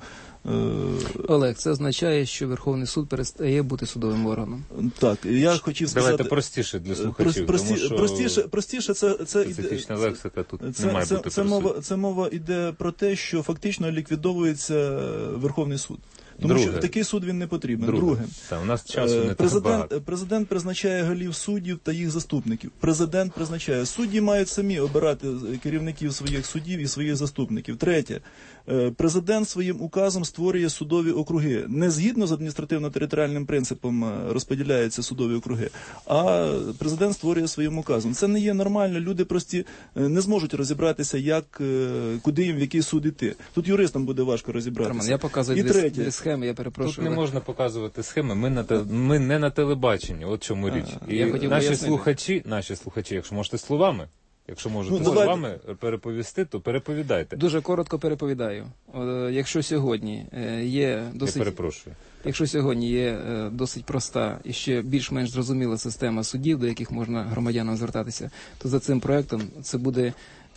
Олег, це означає, що Верховний суд перестає бути судовим органом? Так, я хотів сказати... Давайте простіше для слухачів, простіше це специфічна лексика, тут не має бути це мова йде про те, що фактично ліквідовується Верховний суд. Тому що такий суд він не потрібен. Друге, у нас часу не так багато. Президент призначає голів суддів та їх заступників. Президент призначає. Судді мають самі обирати керівників своїх судів і своїх заступників. Третє, президент своїм указом створює судові округи. Не згідно з адміністративно-територіальним принципом розподіляються судові округи, а президент створює своїм указом. Це не є нормально. Люди прості не зможуть розібратися, як, куди їм, в який суд іти. Тут юристам буде важко розібратися. Роман, я показую дві схеми, я перепрошую. Тут не можна показувати схеми, ми не на телебаченні, от чому річ. І наші слухачі, якщо можете словами, якщо можете словами переповісти, то переповідайте. Дуже коротко переповідаю. Якщо сьогодні є досить проста і ще більш-менш зрозуміла система судів, до яких можна громадянам звертатися, то за цим проектом це буде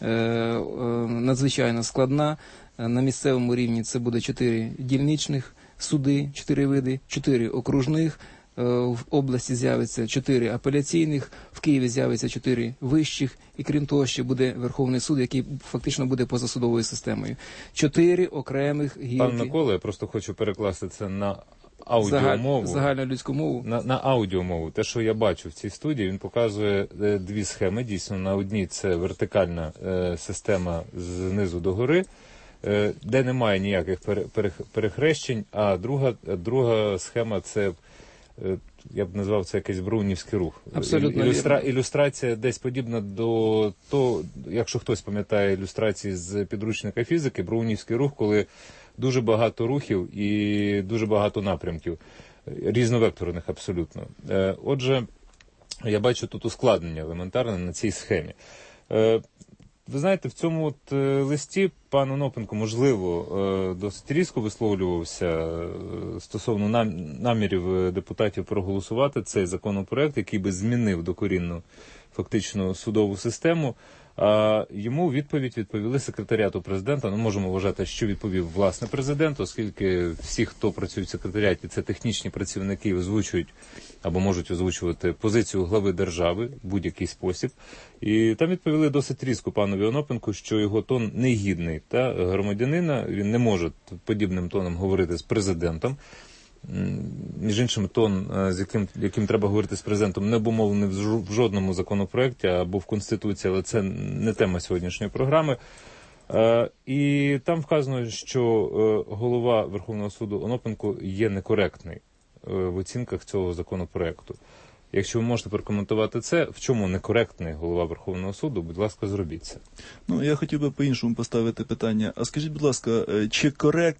надзвичайно складна. На місцевому рівні це буде 4 дільничних суди, 4 види, 4 окружних, в області з'явиться 4 апеляційних, в Києві з'явиться 4 вищих, і крім того, ще буде Верховний суд, який фактично буде позасудовою системою. 4 окремих гілки. Пан Микола, я просто хочу перекласти це на аудіомову. Загальнолюдську мову. На аудіомову. Те, що я бачу в цій студії, він показує 2 схеми. Дійсно, на одній це вертикальна система знизу до гори, де немає ніяких перехрещень, а друга схема – це, я б назвав це якийсь браунівський рух. Абсолютно. Ілюстрація десь подібна до того, якщо хтось пам'ятає ілюстрації з підручника фізики, браунівський рух, коли дуже багато рухів і дуже багато напрямків, різновекторних абсолютно. Отже, я бачу тут ускладнення елементарне на цій схемі. Ви знаєте, в цьому листі пан Онопенко, можливо, досить різко висловлювався стосовно намірів депутатів проголосувати цей законопроект, який би змінив докорінно фактично судову систему. А йому відповіли секретаріату президента. Можемо вважати, що відповів власне президент, оскільки всі, хто працює в секретаріаті, це технічні працівники, озвучують або можуть озвучувати позицію глави держави в будь-який спосіб. І там відповіли досить різко панові Онопенку, що його тон негідний та громадянина, він не може подібним тоном говорити з президентом. Між іншим, тон, з яким треба говорити з президентом, не обумовлений в жодному законопроекті або в Конституції, але це не тема сьогоднішньої програми. І там вказано, що голова Верховного суду Онопенко є некоректний в оцінках цього законопроекту. Якщо ви можете прокоментувати це, в чому некоректний голова Верховного суду, будь ласка, зробіть це. Я хотів би по-іншому поставити питання. А скажіть, будь ласка, чи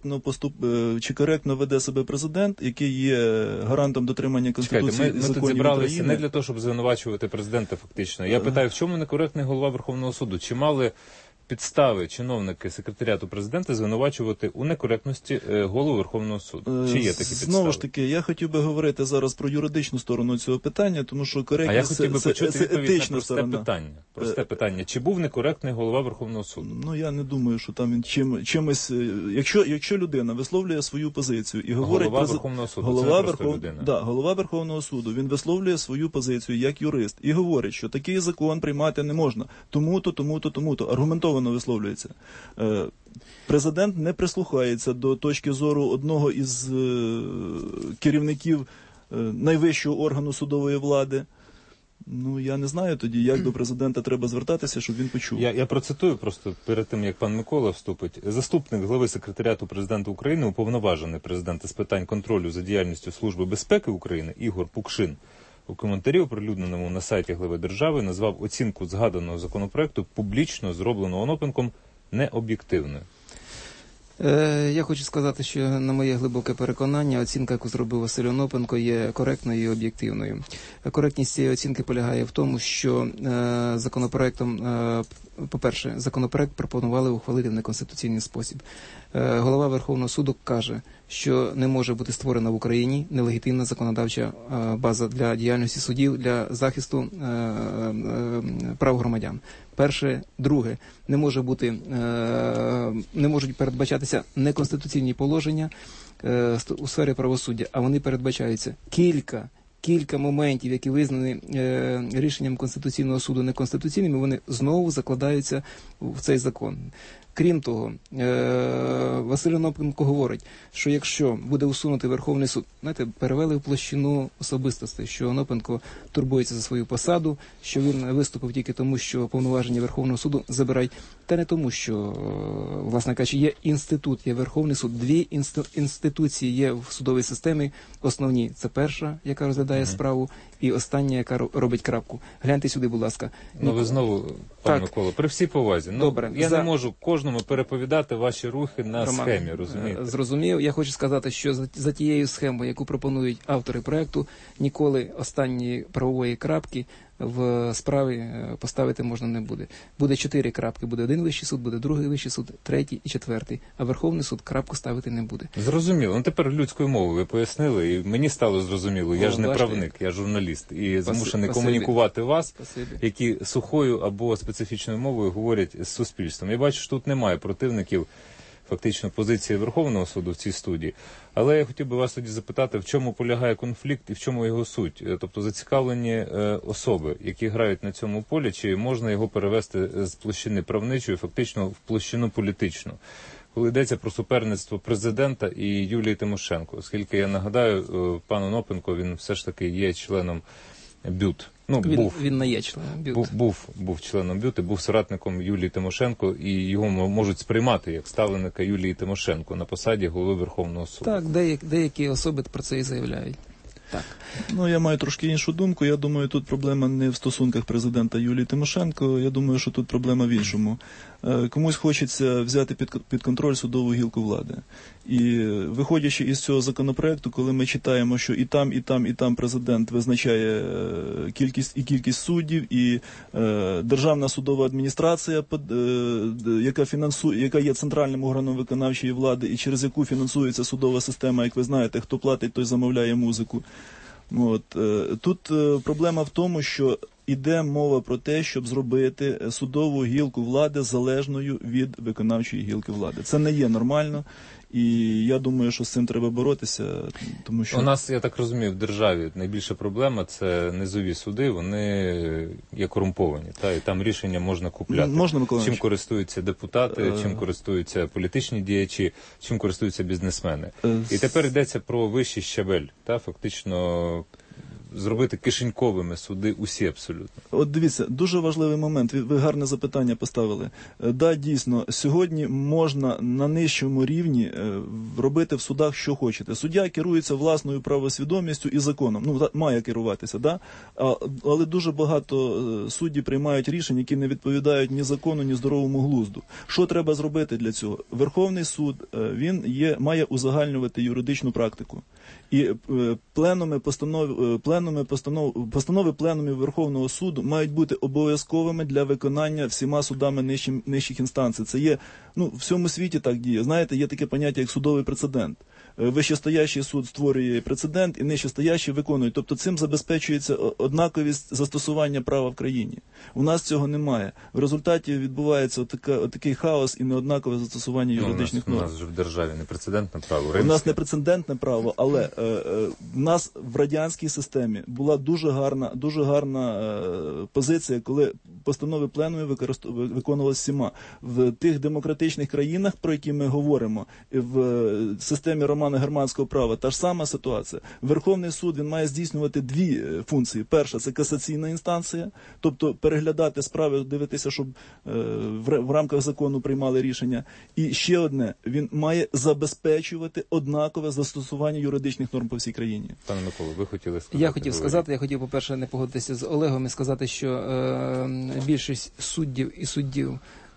коректно веде себе президент, який є гарантом дотримання Конституції і законів України? Ми тут зібралися не для того, щоб звинувачувати президента фактично. Я питаю, в чому некоректний голова Верховного суду? Чи мали підстави чиновники секретаріату президента звинувачувати у некоректності голову Верховного суду? Чи є такі підстави? Знову ж таки, я хотів би говорити зараз про юридичну сторону цього питання, тому що коректність це етична сторона. Просте питання. Чи був некоректний голова Верховного суду? Я не думаю, що там він чимось... Якщо людина висловлює свою позицію і говорить... Голова Верховного суду, голова Верховного суду, він висловлює свою позицію як юрист і говорить, що такий закон приймати не можна. Тому-то, тому-то, тому-то. Аргументовано висловлюється. Президент не прислухається до точки зору одного із керівників найвищого органу судової влади. Я не знаю тоді, як до президента треба звертатися, щоб він почув. Я процитую просто перед тим, як пан Микола вступить. Заступник глави секретаріату президента України, уповноважений президента з питань контролю за діяльністю Служби безпеки України Ігор Пукшин у коментарі, оприлюдненому на сайті глави держави, назвав оцінку згаданого законопроекту публічно зробленого Онопенком необ'єктивною. Я хочу сказати, що на моє глибоке переконання, оцінка, яку зробив Василь Онопенко, є коректною і об'єктивною. Коректність цієї оцінки полягає в тому, що законопроект пропонували ухвалити в неконституційний спосіб. Голова Верховного суду каже, що не може бути створена в Україні нелегітимна законодавча база для діяльності судів, для захисту прав громадян. Перше. Друге, не можуть передбачатися неконституційні положення у сфері правосуддя, а вони передбачаються. Кілька моментів, які визнані рішенням Конституційного суду неконституційними, вони знову закладаються в цей закон. Крім того, Василь Онопенко говорить, що якщо буде усунути Верховний суд, знаєте, перевели в площину особистостей, що Онопенко турбується за свою посаду, що він виступив тільки тому, що повноваження Верховного суду забирають, та не тому, що, власне кажучи, є інститут, є Верховний суд, дві інституції є в судовій системі основні. Це перша, яка розглядає справу, і остання, яка робить крапку. Гляньте сюди, будь ласка. Ну, ви знову, пане Миколо, при всій повазі. Добре. Я не можу кожному переповідати ваші рухи на схемі, розумієте? Зрозумів. Я хочу сказати, що за тією схемою, яку пропонують автори проекту, ніколи останньої правової крапки в справі поставити можна не буде. Буде 4 крапки. Буде один вищий суд, буде другий вищий суд, третій і четвертий. А Верховний суд крапку ставити не буде. Зрозуміло. Ну, тепер людською мовою ви пояснили, і мені стало зрозуміло. Я ж не правник, я журналіст. І змушений комунікувати вас, які сухою або специфічною мовою говорять з суспільством. Я бачу, що тут немає противників фактично позиції Верховного суду в цій студії. Але я хотів би вас тоді запитати, в чому полягає конфлікт і в чому його суть? Тобто зацікавлені особи, які грають на цьому полі, чи можна його перевести з площини правничої фактично в площину політичну? Коли йдеться про суперництво президента і Юлії Тимошенко, оскільки я нагадаю, пан Онопенко, він все ж таки є членом БЮТ. Ну, він не є членом БЮТ. Був членом БЮТ і був соратником Юлії Тимошенко, і його можуть сприймати як ставленика Юлії Тимошенко на посаді голови Верховного суду. Так, деякі особи про це і заявляють. Так. Ну, я маю трошки іншу думку. Я думаю, тут проблема не в стосунках президента Юлії Тимошенко. Я думаю, що тут проблема в іншому. Комусь хочеться взяти під контроль судову гілку влади. І виходячи із цього законопроекту, коли ми читаємо, що і там президент визначає кількість суддів, і Державна судова адміністрація, яка є центральним органом виконавчої влади, і через яку фінансується судова система, як ви знаєте, хто платить, той замовляє музику. Тут проблема в тому, що іде мова про те, щоб зробити судову гілку влади залежною від виконавчої гілки влади. Це не є нормально, і я думаю, що з цим треба боротися, тому що... У нас, я так розумію, в державі найбільша проблема – це низові суди, вони є корумповані, і там рішення можна купляти. Чим користуються депутати, чим користуються політичні діячі, чим користуються бізнесмени. І тепер йдеться про вищий щабель, фактично... зробити кишеньковими суди усі абсолютно. От дивіться, дуже важливий момент, ви гарне запитання поставили. Да, дійсно, сьогодні можна на нижчому рівні робити в судах, що хочете. Суддя керується власною правосвідомістю і законом. Має керуватися, да? Але дуже багато судді приймають рішення, які не відповідають ні закону, ні здоровому глузду. Що треба зробити для цього? Верховний суд, він має узагальнювати юридичну практику. І постанови пленумів Верховного суду мають бути обов'язковими для виконання всіма судами нижчих інстанцій. Це є, в всьому світі так діє. Знаєте, є таке поняття, як судовий прецедент. Вищестоящий суд створює прецедент, і нижчестоящий виконує. Тобто цим забезпечується однаковість застосування права в країні. У нас цього немає. В результаті відбувається такий хаос і неоднакове застосування юридичних норм. У нас же в державі не прецедентне право. У нас не прецедентне право, але в нас в радянській системі була дуже гарна позиція, коли постанови пленумів виконувалися всіма. В тих демократичних країнах, про які ми говоримо, в системі романо-германського права та ж сама ситуація. Верховний суд, він має здійснювати дві функції. Перша – це касаційна інстанція, тобто переглядати справи, дивитися, щоб в рамках закону приймали рішення. І ще одне, він має забезпечувати однакове застосування юридичних норм по всій країні. Пане Миколо, ви хотіли сказати? Я хотів, по-перше, не погодитися з Олегом і сказати, що більшість суддів і суддів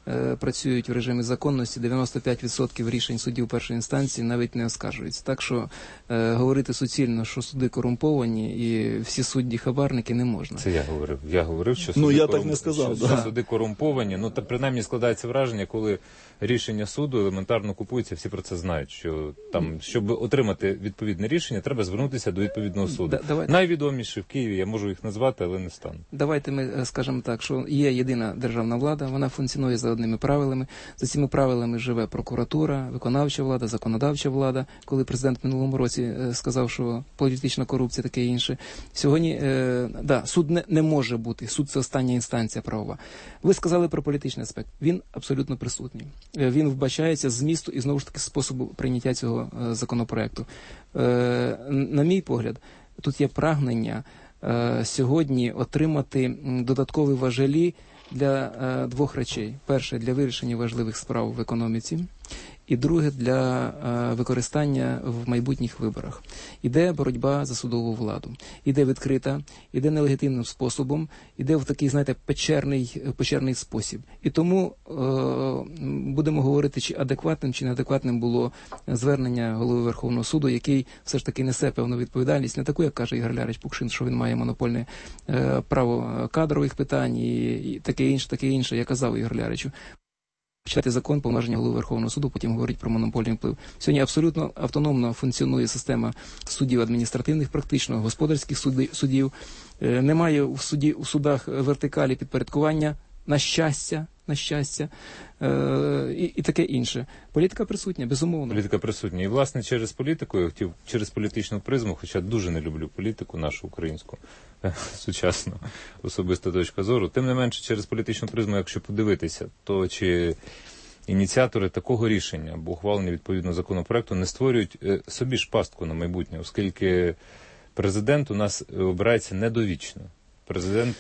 працюють в режимі законності, 95% рішень судів першої інстанції навіть не оскаржуються. Так що говорити суцільно, що суди корумповані і всі судді хабарники, не можна. Це я говорив. Я говорив, що суди, так не сказав, що суди корумповані. Ну, та принаймні складається враження, коли рішення суду елементарно купується, всі про це знають, що там, щоб отримати відповідне рішення, треба звернутися до відповідного суду. Найвідоміші в Києві, я можу їх назвати, але не стану. Давайте ми скажемо так, що є єдина державна влада, вона функціонує за одними правилами. За цими правилами живе прокуратура, виконавча влада, законодавча влада. Коли президент в минулому році сказав, що політична корупція, таке інше. Сьогодні, суд не може бути. Суд – це остання інстанція правова. Ви сказали про політичний аспект. Він абсолютно присутній. Він вбачається з змісту і, знову ж таки, способу прийняття цього законопроекту. На мій погляд, тут є прагнення сьогодні отримати додаткові важелі для двох речей. Перше, для вирішення важливих справ в економіці. І друге, для використання в майбутніх виборах. Іде боротьба за судову владу. Іде відкрита, іде нелегітимним способом, іде в такий, знаєте, печерний спосіб. І тому будемо говорити, чи адекватним, чи неадекватним було звернення голови Верховного суду, який все ж таки несе певну відповідальність, не таку, як каже Ігор Лярич Пукшин, що він має монопольне право кадрових питань і таке інше, я казав Ігор Ляричу. Читати закон, повноваження голови Верховного суду, потім говорить про монопольний вплив. Сьогодні абсолютно автономно функціонує система судів адміністративних, практично господарських судів. Немає у судах вертикалі підпорядкування, на щастя, і таке інше. Політика присутня, безумовно. Політика присутня. І, власне, через політику, я хотів через політичну призму, хоча дуже не люблю політику нашу українську, сучасну, особиста точка зору. Тим не менше, через політичну призму, якщо подивитися, то чи ініціатори такого рішення або ухвалення відповідного законопроекту не створюють собі ж пастку на майбутнє, оскільки президент у нас обирається недовічно. Президент,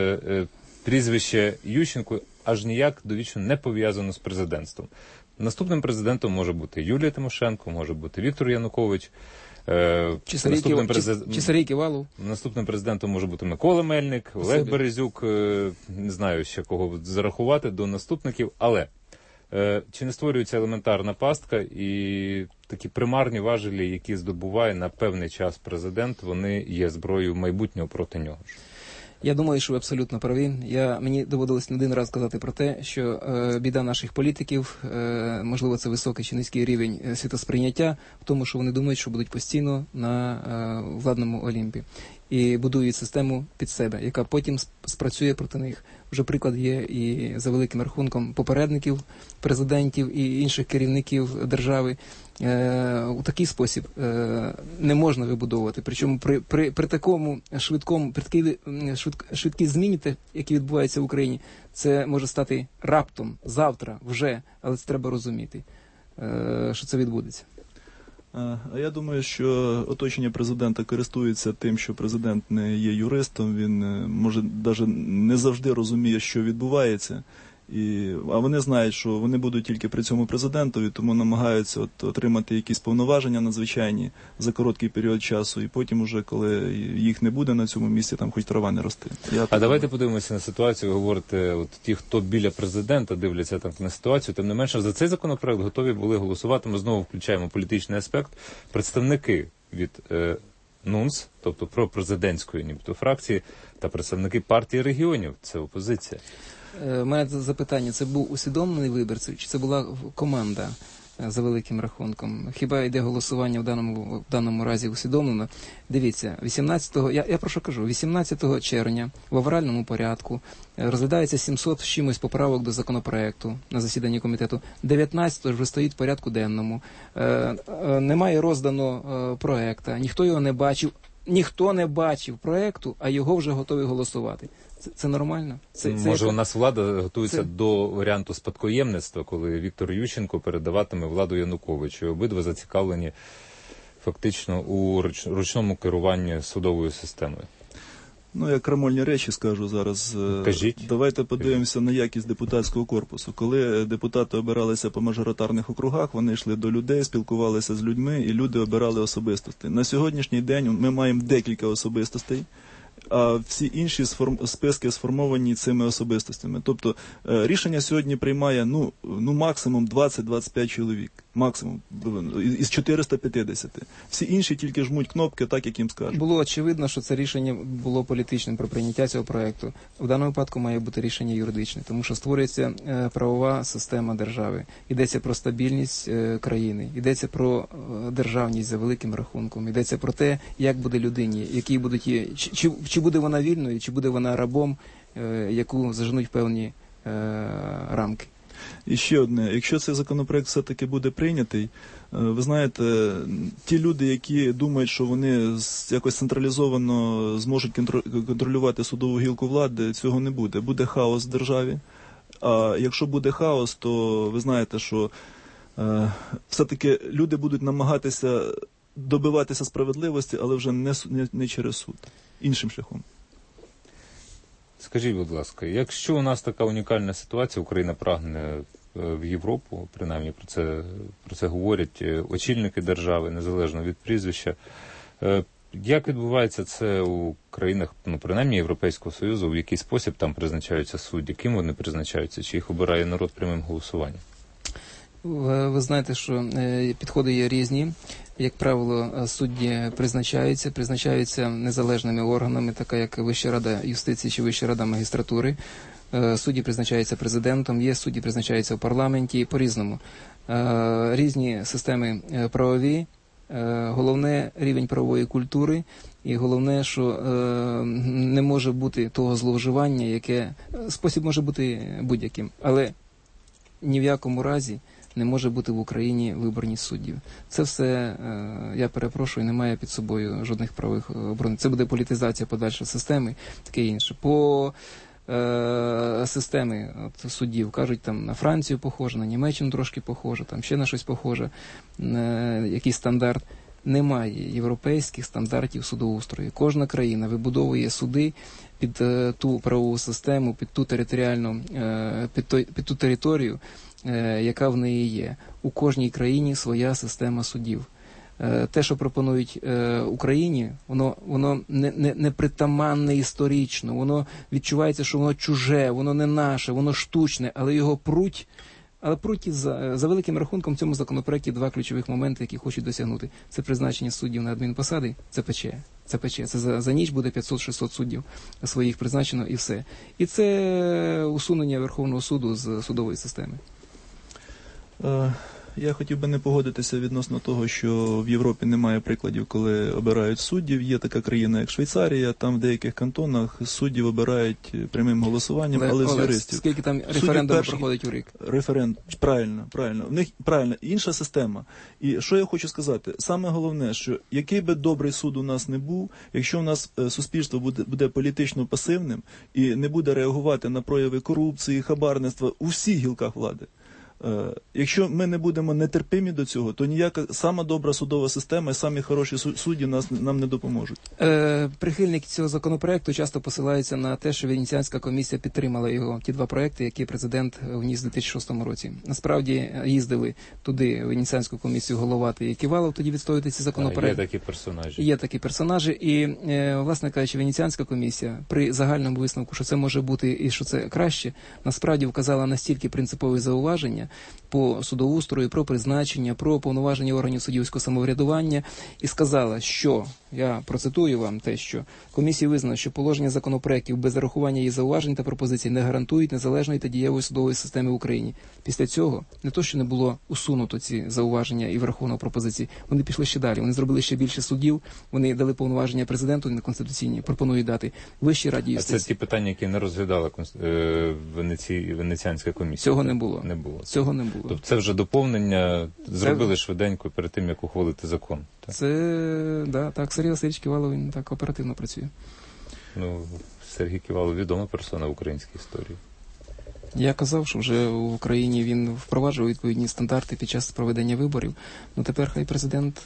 прізвище Ющенко аж ніяк довічно не пов'язано з президентством. Наступним президентом може бути Юлія Тимошенко, може бути Віктор Янукович, чи Сергій Ківалов. Наступним президентом може бути Микола Мельник, Олег Березюк, не знаю ще кого зарахувати до наступників, але чи не створюється елементарна пастка і такі примарні важелі, які здобуває на певний час президент, вони є зброєю майбутнього проти нього ж? Я думаю, що ви абсолютно праві. Мені доводилось не один раз казати про те, що біда наших політиків, можливо, це високий чи низький рівень світосприйняття, в тому, що вони думають, що будуть постійно на владному Олімпі. І будують систему під себе, яка потім спрацює проти них. Вже приклад є і за великим рахунком попередників, президентів і інших керівників держави. У такий спосіб не можна вибудовувати. Причому при такому швидкій зміні, які відбуваються в Україні, це може стати раптом, завтра, вже, але це треба розуміти, що це відбудеться. А я думаю, що оточення президента користується тим, що президент не є юристом, він, може, навіть не завжди розуміє, що відбувається. А вони знають, що вони будуть тільки при цьому президентові, тому намагаються отримати якісь повноваження надзвичайні за короткий період часу, і потім уже, коли їх не буде на цьому місці, там хоч трава не росте. Давайте подивимося на ситуацію, ви говорите, ті, хто біля президента дивляться там на ситуацію, тим не менше за цей законопроект готові були голосувати, ми знову включаємо політичний аспект, представники від НУНС, тобто пропрезидентської нібито фракції, та представники партії регіонів, це опозиція. У мене запитання, це був усвідомлений вибір, чи це була команда за великим рахунком? Хіба йде голосування в даному разі усвідомлено? Дивіться, 18 червня в авральному порядку розглядається 700 з чимось поправок до законопроекту на засіданні комітету. 19-го вже стоїть в порядку денному. Немає роздано проекта, ніхто його не бачив. Ніхто не бачив проекту, а його вже готові голосувати. Це нормально? Може, у нас влада готується до варіанту спадкоємництва, коли Віктор Ющенко передаватиме владу Януковичу. Обидва зацікавлені фактично у ручному керуванні судовою системою. Я крамольні речі скажу зараз. Кажіть. Давайте подивимося на якість депутатського корпусу. Коли депутати обиралися по мажоритарних округах, вони йшли до людей, спілкувалися з людьми, і люди обирали особистостей. На сьогоднішній день ми маємо декілька особистостей, а всі інші списки сформовані цими особистостями. Тобто рішення сьогодні приймає максимум 20-25 чоловік. Максимум. Із 450. Всі інші тільки жмуть кнопки так, як їм скажуть. Було очевидно, що це рішення було політичним про прийняття цього проекту. В даному випадку має бути рішення юридичне, тому що створюється правова система держави. Йдеться про стабільність країни, йдеться про державність за великим рахунком, йдеться про те, як буде людині, які будуть її, чи буде вона вільною, чи буде вона рабом, яку заженуть певні рамки. І ще одне, якщо цей законопроект все-таки буде прийнятий, ви знаєте, ті люди, які думають, що вони якось централізовано зможуть контролювати судову гілку влади, цього не буде. Буде хаос в державі. А якщо буде хаос, то ви знаєте, що все-таки люди будуть намагатися добиватися справедливості, але вже не через суд, іншим шляхом. Скажіть, будь ласка, якщо у нас така унікальна ситуація, Україна прагне в Європу, принаймні про це говорять очільники держави, незалежно від прізвища, як відбувається це у країнах, принаймні Європейського Союзу, в який спосіб там призначаються судді, ким вони призначаються, чи їх обирає народ прямим голосуванням? Ви знаєте, що підходи є різні. Як правило, судді призначаються незалежними органами, така як Вища рада юстиції чи Вища рада магістратури. Судді призначаються президентом, є судді призначаються в парламенті, по-різному. Різні системи правові, головне рівень правової культури, і головне, що не може бути того зловживання, яке спосіб може бути будь-яким, але ні в якому разі не може бути в Україні виборність суддів. Це все, я перепрошую, не має під собою жодних правових оборон. Це буде політизація подальша системи, таке інше. По системи суддів, кажуть, там на Францію похоже, на Німеччину трошки похоже, там ще на щось похоже, якийсь стандарт. Немає європейських стандартів судоустрою. Кожна країна вибудовує суди під ту правову систему, під ту територіальну, під ту територію, яка в неї є. У кожній країні своя система судів. Те, що пропонують Україні, воно не притаманне історично, воно відчувається, що воно чуже, воно не наше, воно штучне, але його пруть. Але за великим рахунком в цьому законопроекті два ключових моменти, які хочуть досягнути. Це призначення суддів на адмінпосади, це пече. Це за ніч буде 500-600 суддів своїх призначено і все. І це усунення Верховного суду з судової системи. Я хотів би не погодитися відносно того, що в Європі немає прикладів, коли обирають суддів. Є така країна, як Швейцарія, там в деяких кантонах суддів обирають прямим голосуванням, але з юристів. Скільки там референдумів проходить у рік? Правильно. В них правильно, інша система. І що я хочу сказати? Саме головне, що який би добрий суд у нас не був, якщо у нас суспільство буде політично пасивним і не буде реагувати на прояви корупції, хабарництва у всіх гілках влади, якщо ми не будемо нетерпимі до цього, то ніяка сама добра судова система і самі хороші судді нам не допоможуть. Прихильники цього законопроекту часто посилаються на те, що Венеціанська комісія підтримала його, ті два проекти, які президент вніс у 2006 році. Насправді їздили туди, в Венеціанську комісію, Головатий і Ківалов тоді відстоювати ці законопроекти. Є такі персонажі. І, власне кажучи, Венеціанська комісія при загальному висновку, що це може бути і що це краще, насправді вказала настільки принципові зауваження по судоустрою, про призначення, про повноваження органів суддівського самоврядування і сказала, що, я процитую вам те, що комісія визнала, що положення законопроектів без зарахування її зауважень та пропозицій не гарантують незалежної та дієвої судової системи в Україні. Після цього не то, що не було усунуто ці зауваження і враховано пропозиції, вони пішли ще далі, вони зробили ще більше суддів, вони дали повноваження президенту неконституційні, пропонують дати Вищій раді юстиції. А це ті питання, які не розглядала Венеціанська комісія? Цього не було. Цього не було. Тобто це вже доповнення зробили швиденько перед тим, як ухвалити закон. Так? Так, Сергій Васильович Ківалов, він так оперативно працює. Сергій Ківалов відома персона в українській історії. Я казав, що вже в Україні він впроваджував відповідні стандарти під час проведення виборів. Тепер хай президент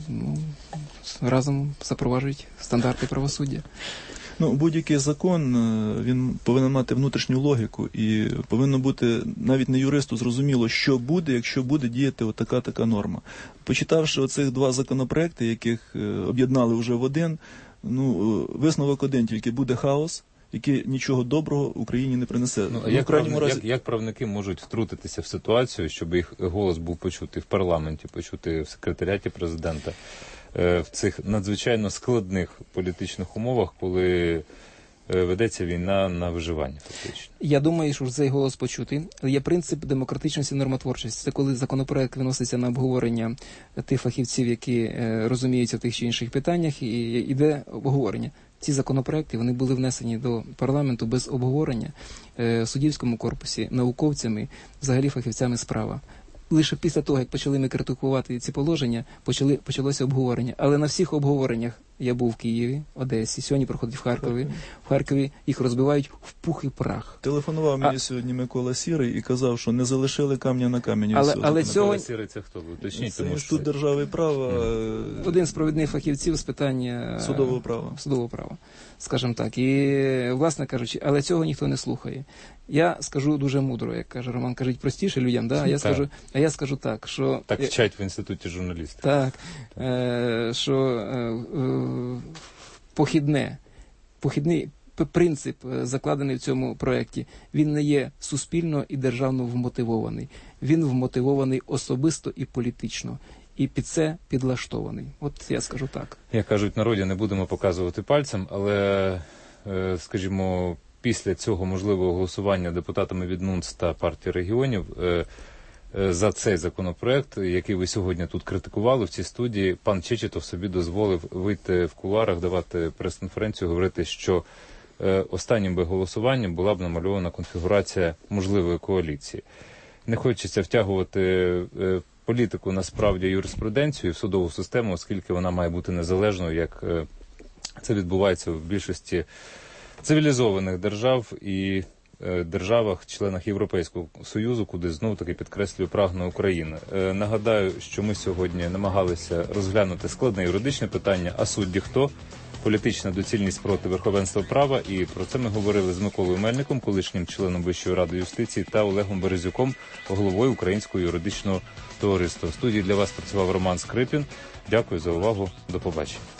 разом запроваджують стандарти правосуддя. Будь-який закон, він повинен мати внутрішню логіку і повинно бути навіть не юристу зрозуміло, що буде, якщо буде діяти така норма. Почитавши оцих два законопроекти, яких об'єднали вже в один, Висновок один тільки: буде хаос, який нічого доброго Україні не принесе. Як правники можуть втрутитися в ситуацію, щоб їх голос був почутий в парламенті, почутий в секретаріаті президента, в цих надзвичайно складних політичних умовах, коли ведеться війна на виживання, фактично? Я думаю, що цей голос почути. Є принцип демократичності і нормотворчості. Це коли законопроект виноситься на обговорення тих фахівців, які розуміються в тих чи інших питаннях, і йде обговорення. Ці законопроекти, вони були внесені до парламенту без обговорення в суддівському корпусі, науковцями, взагалі фахівцями з права. Лише після того, як почали ми критикувати ці положення, почалося обговорення. Але на всіх обговореннях я був в Києві, Одесі, сьогодні проходить в Харкові. В Харкові їх розбивають в пух і прах. Телефонував мені сьогодні Микола Сірий і казав, що не залишили камня на камені. Але цього... Сірий це хто? Уточніть, це Інститут держави і права. Один з провідних фахівців з питання судового права, скажімо так. І, власне кажучи, але цього ніхто не слухає. Я скажу дуже мудро, як каже Роман, кажуть простіше людям, да? А я скажу так, що... Так вчать в інституті журналістів. Так, що похідний принцип, закладений в цьому проєкті, він не є суспільно і державно вмотивований. Він вмотивований особисто і політично. І під це підлаштований. От я скажу так. Як кажуть в народі, не будемо показувати пальцем, але, скажімо, після цього можливого голосування депутатами від НУНЦ та партії регіонів за цей законопроект, який ви сьогодні тут критикували в цій студії, пан Чечетов собі дозволив вийти в кулуарах, давати прес-конференцію, говорити, що останнім би голосуванням була б намальована конфігурація можливої коаліції. Не хочеться втягувати політику, насправді, юриспруденцію в судову систему, оскільки вона має бути незалежною, як це відбувається в більшості цивілізованих держав і державах, членах Європейського Союзу, куди знов-таки підкреслюю прагне Україна. Нагадаю, що ми сьогодні намагалися розглянути складне юридичне питання, а судді хто? Політична доцільність проти верховенства права, і про це ми говорили з Миколою Мельником, колишнім членом Вищої ради юстиції, та Олегом Березюком, головою Українського юридичного товариства. В студії для вас працював Роман Скрипін. Дякую за увагу. До побачення.